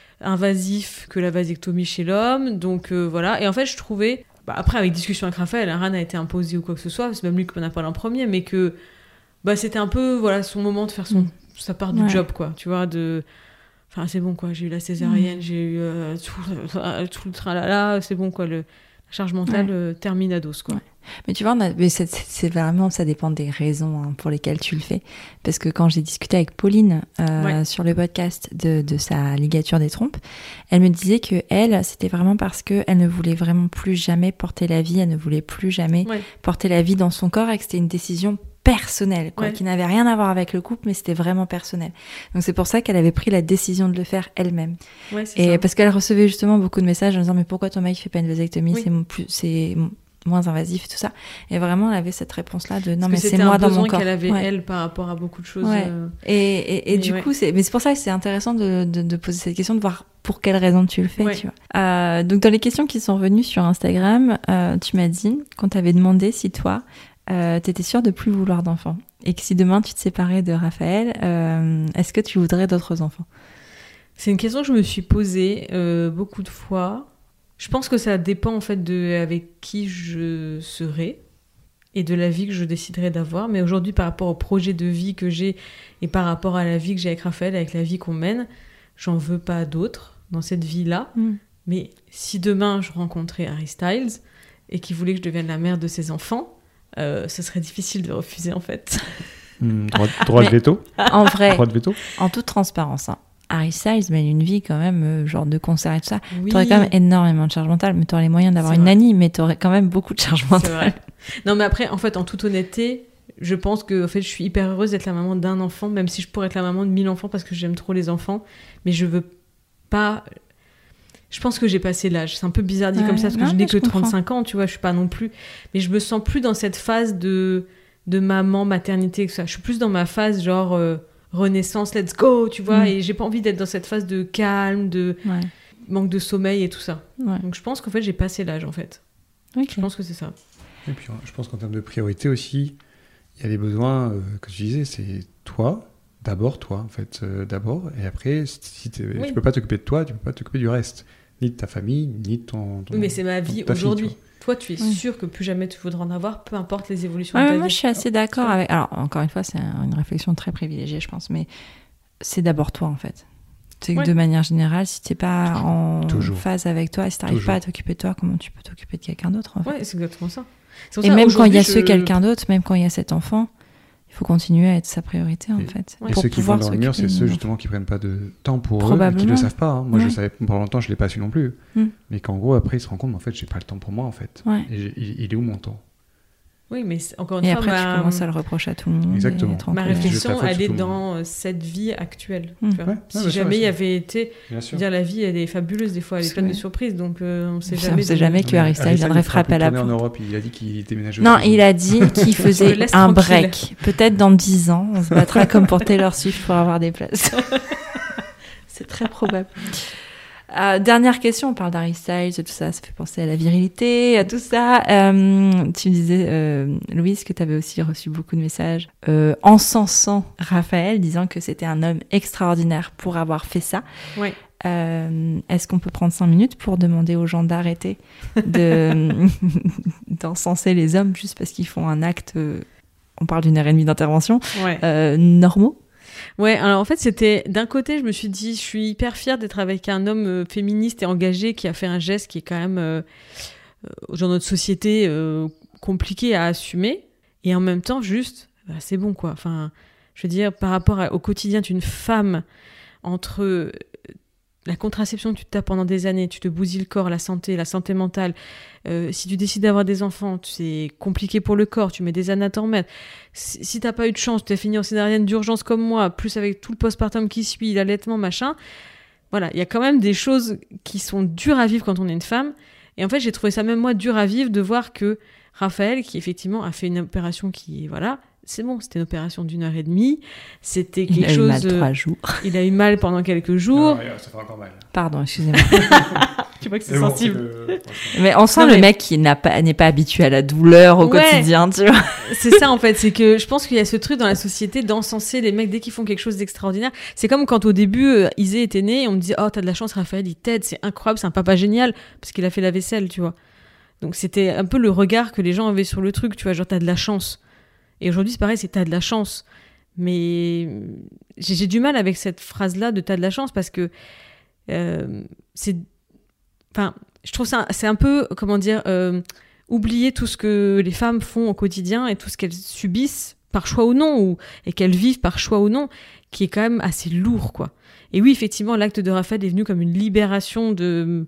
invasif que la vasectomie chez l'homme. Donc euh, voilà. Et en fait, je trouvais, bah, après avec discussion avec Raphaël, hein, rien n'a été imposé ou quoi que ce soit. C'est même lui qui m'en a parlé en premier, mais que bah c'était un peu voilà son moment de faire son Mm. sa part du Ouais. job, quoi. Tu vois, de enfin c'est bon quoi. J'ai eu la césarienne, mm. j'ai eu euh, tout, tout le train là là. C'est bon quoi. Le la charge mentale Ouais. euh, terminados quoi. Ouais. Mais tu vois, on a, mais c'est, c'est vraiment, ça dépend des raisons hein, pour lesquelles tu le fais. Parce que quand j'ai discuté avec Pauline euh, Ouais. sur le podcast de, de sa ligature des trompes, elle me disait que elle, c'était vraiment parce que elle ne voulait vraiment plus jamais porter la vie, elle ne voulait plus jamais Ouais. porter la vie dans son corps et que c'était une décision personnelle, quoi, Ouais. qui n'avait rien à voir avec le couple, mais c'était vraiment personnel. Donc c'est pour ça qu'elle avait pris la décision de le faire elle-même. Ouais, c'est Et ça. parce qu'elle recevait justement beaucoup de messages en disant mais pourquoi ton mec fait pas une vasectomie, Oui. c'est mon plus, c'est moins invasif et tout ça. Et vraiment elle avait cette réponse-là de non Parce mais que c'est c'était moi un dans besoin mon corps. qu'elle avait Ouais. elle par rapport à beaucoup de choses. Ouais. euh, Et, et, et Mais du ouais. coup c'est, mais c'est pour ça que c'est intéressant de, de, de poser cette question, de voir pour quelle raison tu le fais. Ouais. Tu vois. Euh, donc dans les questions qui sont revenues sur Instagram, euh, tu m'as dit qu'on t'avait demandé si toi euh, t'étais sûre de plus vouloir d'enfants et que si demain tu te séparais de Raphaël, euh, est-ce que tu voudrais d'autres enfants? C'est une question que je me suis posée euh, beaucoup de fois. Je pense que ça dépend en fait de avec qui je serai et de la vie que je déciderai d'avoir. Mais aujourd'hui, par rapport au projet de vie que j'ai et par rapport à la vie que j'ai avec Raphaël, avec la vie qu'on mène, j'en veux pas d'autres dans cette vie-là. Mm. Mais si demain je rencontrais Harry Styles et qu'il voulait que je devienne la mère de ses enfants, euh, ce serait difficile de refuser en fait. Hmm, droit droit de Mais- veto. En vrai, Droit de veto. en toute transparence, hein, Harry Styles mène une vie quand même, euh, genre de concert et tout ça. Oui, T'aurais quand même énormément de charge mentale, mais t'aurais les moyens d'avoir C'est une vrai. nanny, mais t'aurais quand même beaucoup de charge c'est mentale. vrai. Non mais après, en fait, en toute honnêteté, je pense que en fait, je suis hyper heureuse d'être la maman d'un enfant, même si je pourrais être la maman de mille enfants parce que j'aime trop les enfants, mais je veux pas. Je pense que j'ai passé l'âge. C'est un peu bizarre dit Ouais. comme ça parce que Non, je mais n'ai je que comprends. trente-cinq ans, tu vois, je suis pas non plus. Mais je me sens plus dans cette phase de de maman, maternité, que ça. Je suis plus dans ma phase genre euh, renaissance, let's go, tu vois, Mm. et j'ai pas envie d'être dans cette phase de calme, de Ouais, manque de sommeil et tout ça. ouais. Donc je pense qu'en fait, j'ai passé l'âge en fait. Ok. Je pense que c'est ça. Et puis, je pense qu'en termes de priorité aussi, il il y a les besoins euh, que tu disais, c'est toi, d'abord toi, en fait, euh, d'abord, et après, si oui. tu peux pas t'occuper de toi, tu peux pas t'occuper du reste, ni de ta famille, ni de ton... ton oui, mais c'est ma vie aujourd'hui. Fille, toi, tu es oui. sûr que plus jamais tu voudras en avoir, peu importe les évolutions ouais, de ta moi, vie. je suis assez d'accord avec... Alors, encore une fois, c'est une réflexion très privilégiée, je pense, mais c'est d'abord toi, en fait. C'est que ouais. de manière générale, si t'es pas en Toujours. phase avec toi, si t'arrives Toujours. pas à t'occuper de toi, comment tu peux t'occuper de quelqu'un d'autre, en fait. Ouais, c'est exactement ça. C'est Et ça, même quand il y a je... ce quelqu'un d'autre, même quand il y a cet enfant, il faut continuer à être sa priorité, en et, fait. Et pour ceux qui vont dans le mur, c'est ceux justement qui prennent pas de temps pour eux et qui le savent pas. Hein. Moi, ouais. je savais pendant longtemps, je l'ai pas su non plus. Mm. Mais qu'en gros, après, ils se rendent compte, en fait, j'ai pas le temps pour moi, en fait. Ouais. Et il, il est où mon temps? Oui, mais encore une et fois, après, ma... tu commences à le reprocher à tout le monde. Exactement. Ma réflexion, elle est dans cette vie actuelle. Mmh. Tu vois. Ouais, si ouais, jamais il y avait été... Dire, la vie, elle est fabuleuse, des fois, elle est pleine de surprises, donc euh, on ne sait jamais... On ne sait jamais que Harry Styles viendrait frapper à la porte. En Europe, il a dit qu'il déménageait. Non, il a dit qu'il faisait un break. Peut-être dans dix ans, on se battra comme pour Taylor Swift pour avoir des places. C'est très probable. Euh, dernière question, on parle d'Harry Styles, tout ça, ça fait penser à la virilité, à tout ça. Euh, tu me disais, euh, Louise, que tu avais aussi reçu beaucoup de messages euh, encensant Raphaël, disant que c'était un homme extraordinaire pour avoir fait ça. Oui. Euh, est-ce qu'on peut prendre cinq minutes pour demander aux gens d'arrêter de, d'encenser les hommes juste parce qu'ils font un acte, euh, on parle d'une heure et demie d'intervention, ouais. euh, normaux? Ouais, alors en fait, c'était d'un côté, je me suis dit, je suis hyper fière d'être avec un homme euh, féministe et engagé qui a fait un geste qui est quand même, euh, euh, dans notre société, euh, compliqué à assumer. Et en même temps, juste, bah, c'est bon, quoi. Enfin, je veux dire, par rapport à, au quotidien d'une femme, entre euh, la contraception que tu te tapes pendant des années, tu te bousilles le corps, la santé, la santé mentale. Euh, si tu décides d'avoir des enfants, c'est compliqué pour le corps, tu mets des années à t'en remettre. Si, si t'as pas eu de chance, tu as fini en césarienne d'urgence comme moi, plus avec tout le postpartum qui suit, l'allaitement, machin. Voilà, il y a quand même des choses qui sont dures à vivre quand on est une femme. Et en fait, j'ai trouvé ça même moi dur à vivre de voir que Raphaël, qui effectivement a fait une opération qui, voilà, c'est bon, c'était une opération d'une heure et demie. C'était quelque il chose. Il a eu mal trois jours. Il a eu mal pendant quelques jours. Non, non, ça fait encore mal. Pardon, excusez-moi. Tu vois que c'est bon, sensible. C'est que... Mais on sent non, le mais... mec qui n'a pas, n'est pas habitué à la douleur au ouais. quotidien, tu vois. C'est ça, en fait. C'est que je pense qu'il y a ce truc dans la société d'encenser les mecs dès qu'ils font quelque chose d'extraordinaire. C'est comme quand au début, euh, Isée était né et on me dit « Oh, t'as de la chance, Raphaël, il t'aide, c'est incroyable, c'est un papa génial. » Parce qu'il a fait la vaisselle, tu vois. Donc c'était un peu le regard que les gens avaient sur le truc, tu vois, genre « T'as de la chance. » Et aujourd'hui, c'est pareil, c'est « T'as de la chance. » Mais j'ai, j'ai du mal avec cette phrase-là de « T'as de la chance » parce que euh, c'est... Enfin, je trouve ça, c'est un peu, comment dire, euh, oublier tout ce que les femmes font au quotidien et tout ce qu'elles subissent par choix ou non, ou, et qu'elles vivent par choix ou non, qui est quand même assez lourd, quoi. Et oui, effectivement, l'acte de Raphaël est venu comme une libération de,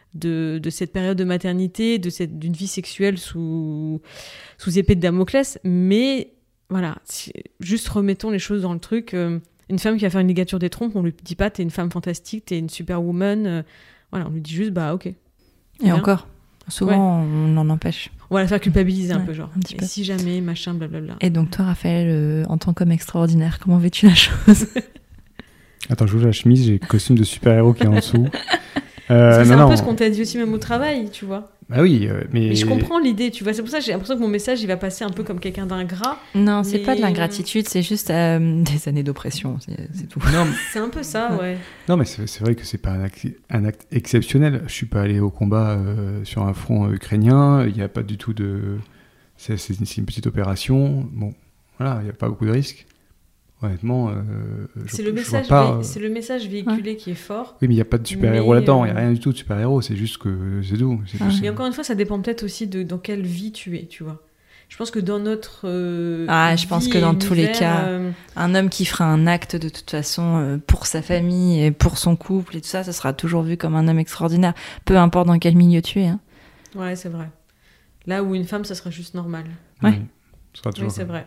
de, de cette période de maternité, de cette, d'une vie sexuelle sous, sous épée de Damoclès, mais voilà, juste remettons les choses dans le truc. Euh, une femme qui va faire une ligature des trompes, on lui dit pas « t'es une femme fantastique, t'es une superwoman euh, », voilà, on lui dit juste, bah ok. Et bien. Encore, souvent, ouais. on en empêche. On va la faire culpabiliser ouais, un peu, genre. Un petit et peu. Si jamais, machin, blablabla. Et donc toi, Raphaël, euh, en tant qu'homme extraordinaire, comment vêtu la chose? Attends, j'ouvre la chemise, j'ai le costume de super-héros qui est en dessous. Euh, Parce que c'est non, un peu non. ce qu'on t'a dit aussi même au travail, tu vois. Bah oui, euh, mais... mais je comprends l'idée, tu vois. C'est pour ça que j'ai l'impression que mon message, il va passer un peu comme quelqu'un d'ingrat. Non, c'est mais... pas de l'ingratitude, c'est juste euh, des années d'oppression, c'est, c'est tout. Non, mais... c'est un peu ça, ouais. Non, mais c'est, c'est vrai que c'est pas un acte, un acte exceptionnel. Je suis pas allé au combat euh, sur un front ukrainien. Il n'y a pas du tout de... C'est, c'est, une, c'est une petite opération. Bon, voilà, il n'y a pas beaucoup de risques. Honnêtement, euh, je, c'est, le je message vois pas, vé- c'est le message véhiculé ouais. qui est fort. Oui, mais il n'y a pas de super-héros mais là-dedans, il euh... n'y a rien du tout de super-héros, c'est juste que c'est tout. C'est ah. juste... Et encore une fois, ça dépend peut-être aussi de dans quelle vie tu es, tu vois. Je pense que dans notre euh, ah, je pense que dans tous les cas, euh... un homme qui fera un acte de toute façon euh, pour sa famille et pour son couple et tout ça, ça sera toujours vu comme un homme extraordinaire, peu importe dans quel milieu tu es. Hein. Ouais, c'est vrai. Là où une femme, ça sera juste normal. Ouais. Oui, ce sera toujours oui c'est vrai.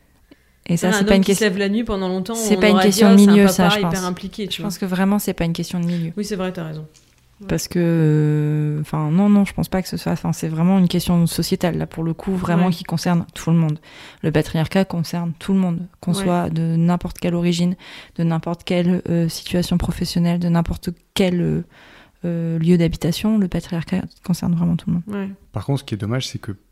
Et ça, un c'est homme pas une qui question. se lève la nuit pendant longtemps. C'est on pas une question dit, de oh, milieu, c'est un ça, je pense. hyper impliqué. Tu je vois. pense que vraiment, c'est pas une question de milieu. Oui, c'est vrai, t'as raison. Ouais. Parce que, enfin, euh, non, non, je pense pas que ce soit. Enfin, c'est vraiment une question sociétale là pour le coup, vraiment ouais. qui concerne tout le monde. Le patriarcat concerne tout le monde, qu'on ouais. soit de n'importe quelle origine, de n'importe quelle euh, situation professionnelle, de n'importe quel euh, euh, lieu d'habitation. Le patriarcat concerne vraiment tout le monde. Ouais. Par contre, ce qui est dommage, c'est que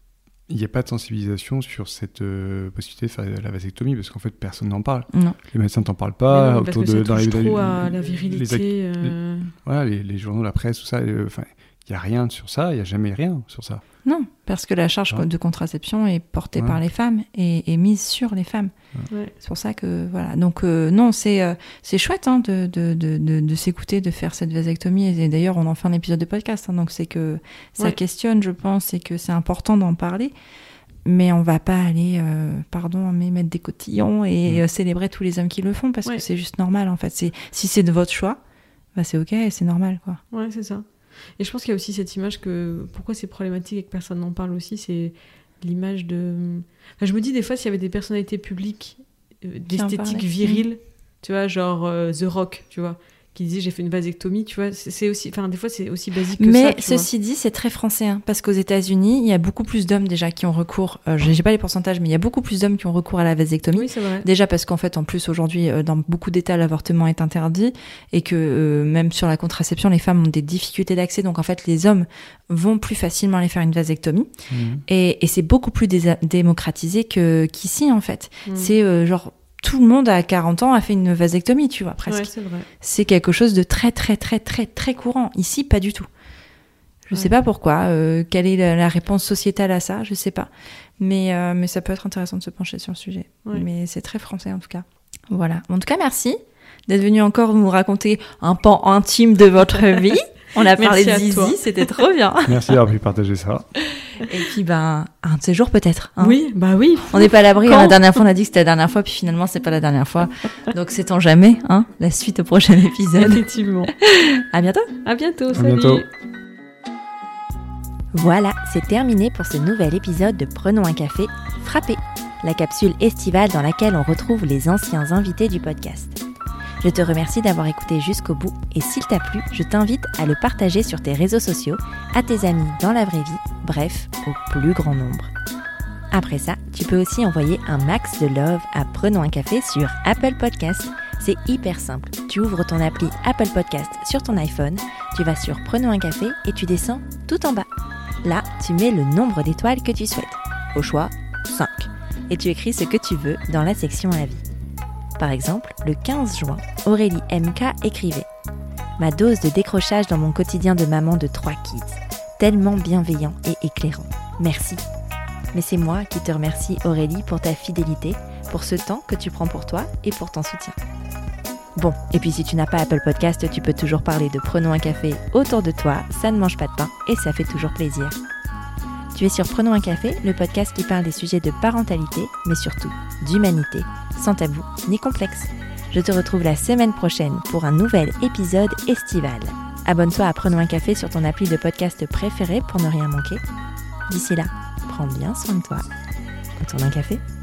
il n'y a pas de sensibilisation sur cette euh, possibilité de faire la vasectomie parce qu'en fait personne n'en parle. Non. Les médecins t'en parlent pas. Non, autour parce que de ça dans touche les, trop les, à la virilité. Les, euh... les, voilà, les, les journaux, la presse, tout ça. Enfin, euh, il n'y a rien sur ça. Il n'y a jamais rien sur ça. Non, parce que la charge Ouais. de contraception est portée Ouais. par les femmes et, et mise sur les femmes. Ouais. C'est pour ça que voilà. Donc euh, non, c'est euh, c'est chouette hein, de, de, de, de, de s'écouter, de faire cette vasectomie. Et d'ailleurs, on en fait un épisode de podcast. Hein, donc c'est que ça Ouais. questionne, je pense, et que c'est important d'en parler. Mais on va pas aller, euh, pardon, mais mettre des cotillons et Mm. euh, célébrer tous les hommes qui le font parce Ouais. que c'est juste normal en fait. C'est si c'est de votre choix, bah c'est ok, c'est normal quoi. Ouais, c'est ça. Et je pense qu'il y a aussi cette image que pourquoi c'est problématique et que personne n'en parle aussi, c'est l'image de. Enfin, je me dis des fois s'il y avait des personnalités publiques euh, d'esthétique parlaient. virile, tu vois, genre euh, The Rock, tu vois, qui disait j'ai fait une vasectomie, tu vois, c'est c'est aussi, enfin des fois c'est aussi basique que Mais ça. tu ceci dit, c'est très français, hein, parce qu'aux États-Unis, il y a beaucoup plus d'hommes déjà qui ont recours. Euh, j'ai pas les pourcentages, mais il y a beaucoup plus d'hommes qui ont recours à la vasectomie. vois. Oui, c'est vrai. Déjà parce qu'en fait, en plus aujourd'hui, euh, dans beaucoup d'États, l'avortement est interdit et que euh, même sur la contraception, les femmes ont des difficultés d'accès. Donc en fait, les hommes vont plus facilement aller faire une vasectomie Mmh. et, et c'est beaucoup plus dé- démocratisé que qu'ici en fait. Mm. C'est euh, genre tout le monde à quarante ans a fait une vasectomie, tu vois, presque. Ouais, c'est vrai. C'est quelque chose de très très très très très courant. Ici, pas du tout. Je Ouais. sais pas pourquoi. Euh, quelle est la, la réponse sociétale à ça? Je sais pas. Mais euh, mais ça peut être intéressant de se pencher sur le sujet. Ouais. Mais c'est très français en tout cas. Voilà. En tout cas, merci d'être venu encore nous raconter un pan intime de votre vie. On a parlé Merci de à zizi, toi. c'était trop bien. Merci d'avoir pu partager ça. Et puis ben un de ces jours peut-être. hein. Oui, bah oui. On n'est pas à l'abri. Quand hein. La dernière fois, on a dit que c'était la dernière fois, puis finalement, c'est pas la dernière fois. Donc, sait-on jamais, hein, la suite au prochain épisode. Effectivement. À bientôt. À bientôt. À Salut. bientôt. Voilà, c'est terminé pour ce nouvel épisode de Prenons un café, Frappé, la capsule estivale dans laquelle on retrouve les anciens invités du podcast. Je te remercie d'avoir écouté jusqu'au bout et s'il t'a plu, je t'invite à le partager sur tes réseaux sociaux, à tes amis dans la vraie vie, bref, au plus grand nombre. Après ça, tu peux aussi envoyer un max de love à Prenons un café sur Apple Podcast. C'est hyper simple. Tu ouvres ton appli Apple Podcast sur ton iPhone, tu vas sur Prenons un café et tu descends tout en bas. Là, tu mets le nombre d'étoiles que tu souhaites. Au choix, cinq. Et tu écris ce que tu veux dans la section avis. Par exemple, le quinze juin, Aurélie M K écrivait « Ma dose de décrochage dans mon quotidien de maman de trois kids. Tellement bienveillant et éclairant. Merci. » Mais c'est moi qui te remercie Aurélie pour ta fidélité, pour ce temps que tu prends pour toi et pour ton soutien. Bon, et puis si tu n'as pas Apple Podcast, tu peux toujours parler de Prenons un café autour de toi, ça ne mange pas de pain et ça fait toujours plaisir. Tu es sur Prenons un café, le podcast qui parle des sujets de parentalité, mais surtout d'humanité, sans tabou ni complexe. Je te retrouve la semaine prochaine pour un nouvel épisode estival. Abonne-toi à Prenons un café sur ton appli de podcast préféré pour ne rien manquer. D'ici là, prends bien soin de toi. Autour d'un café.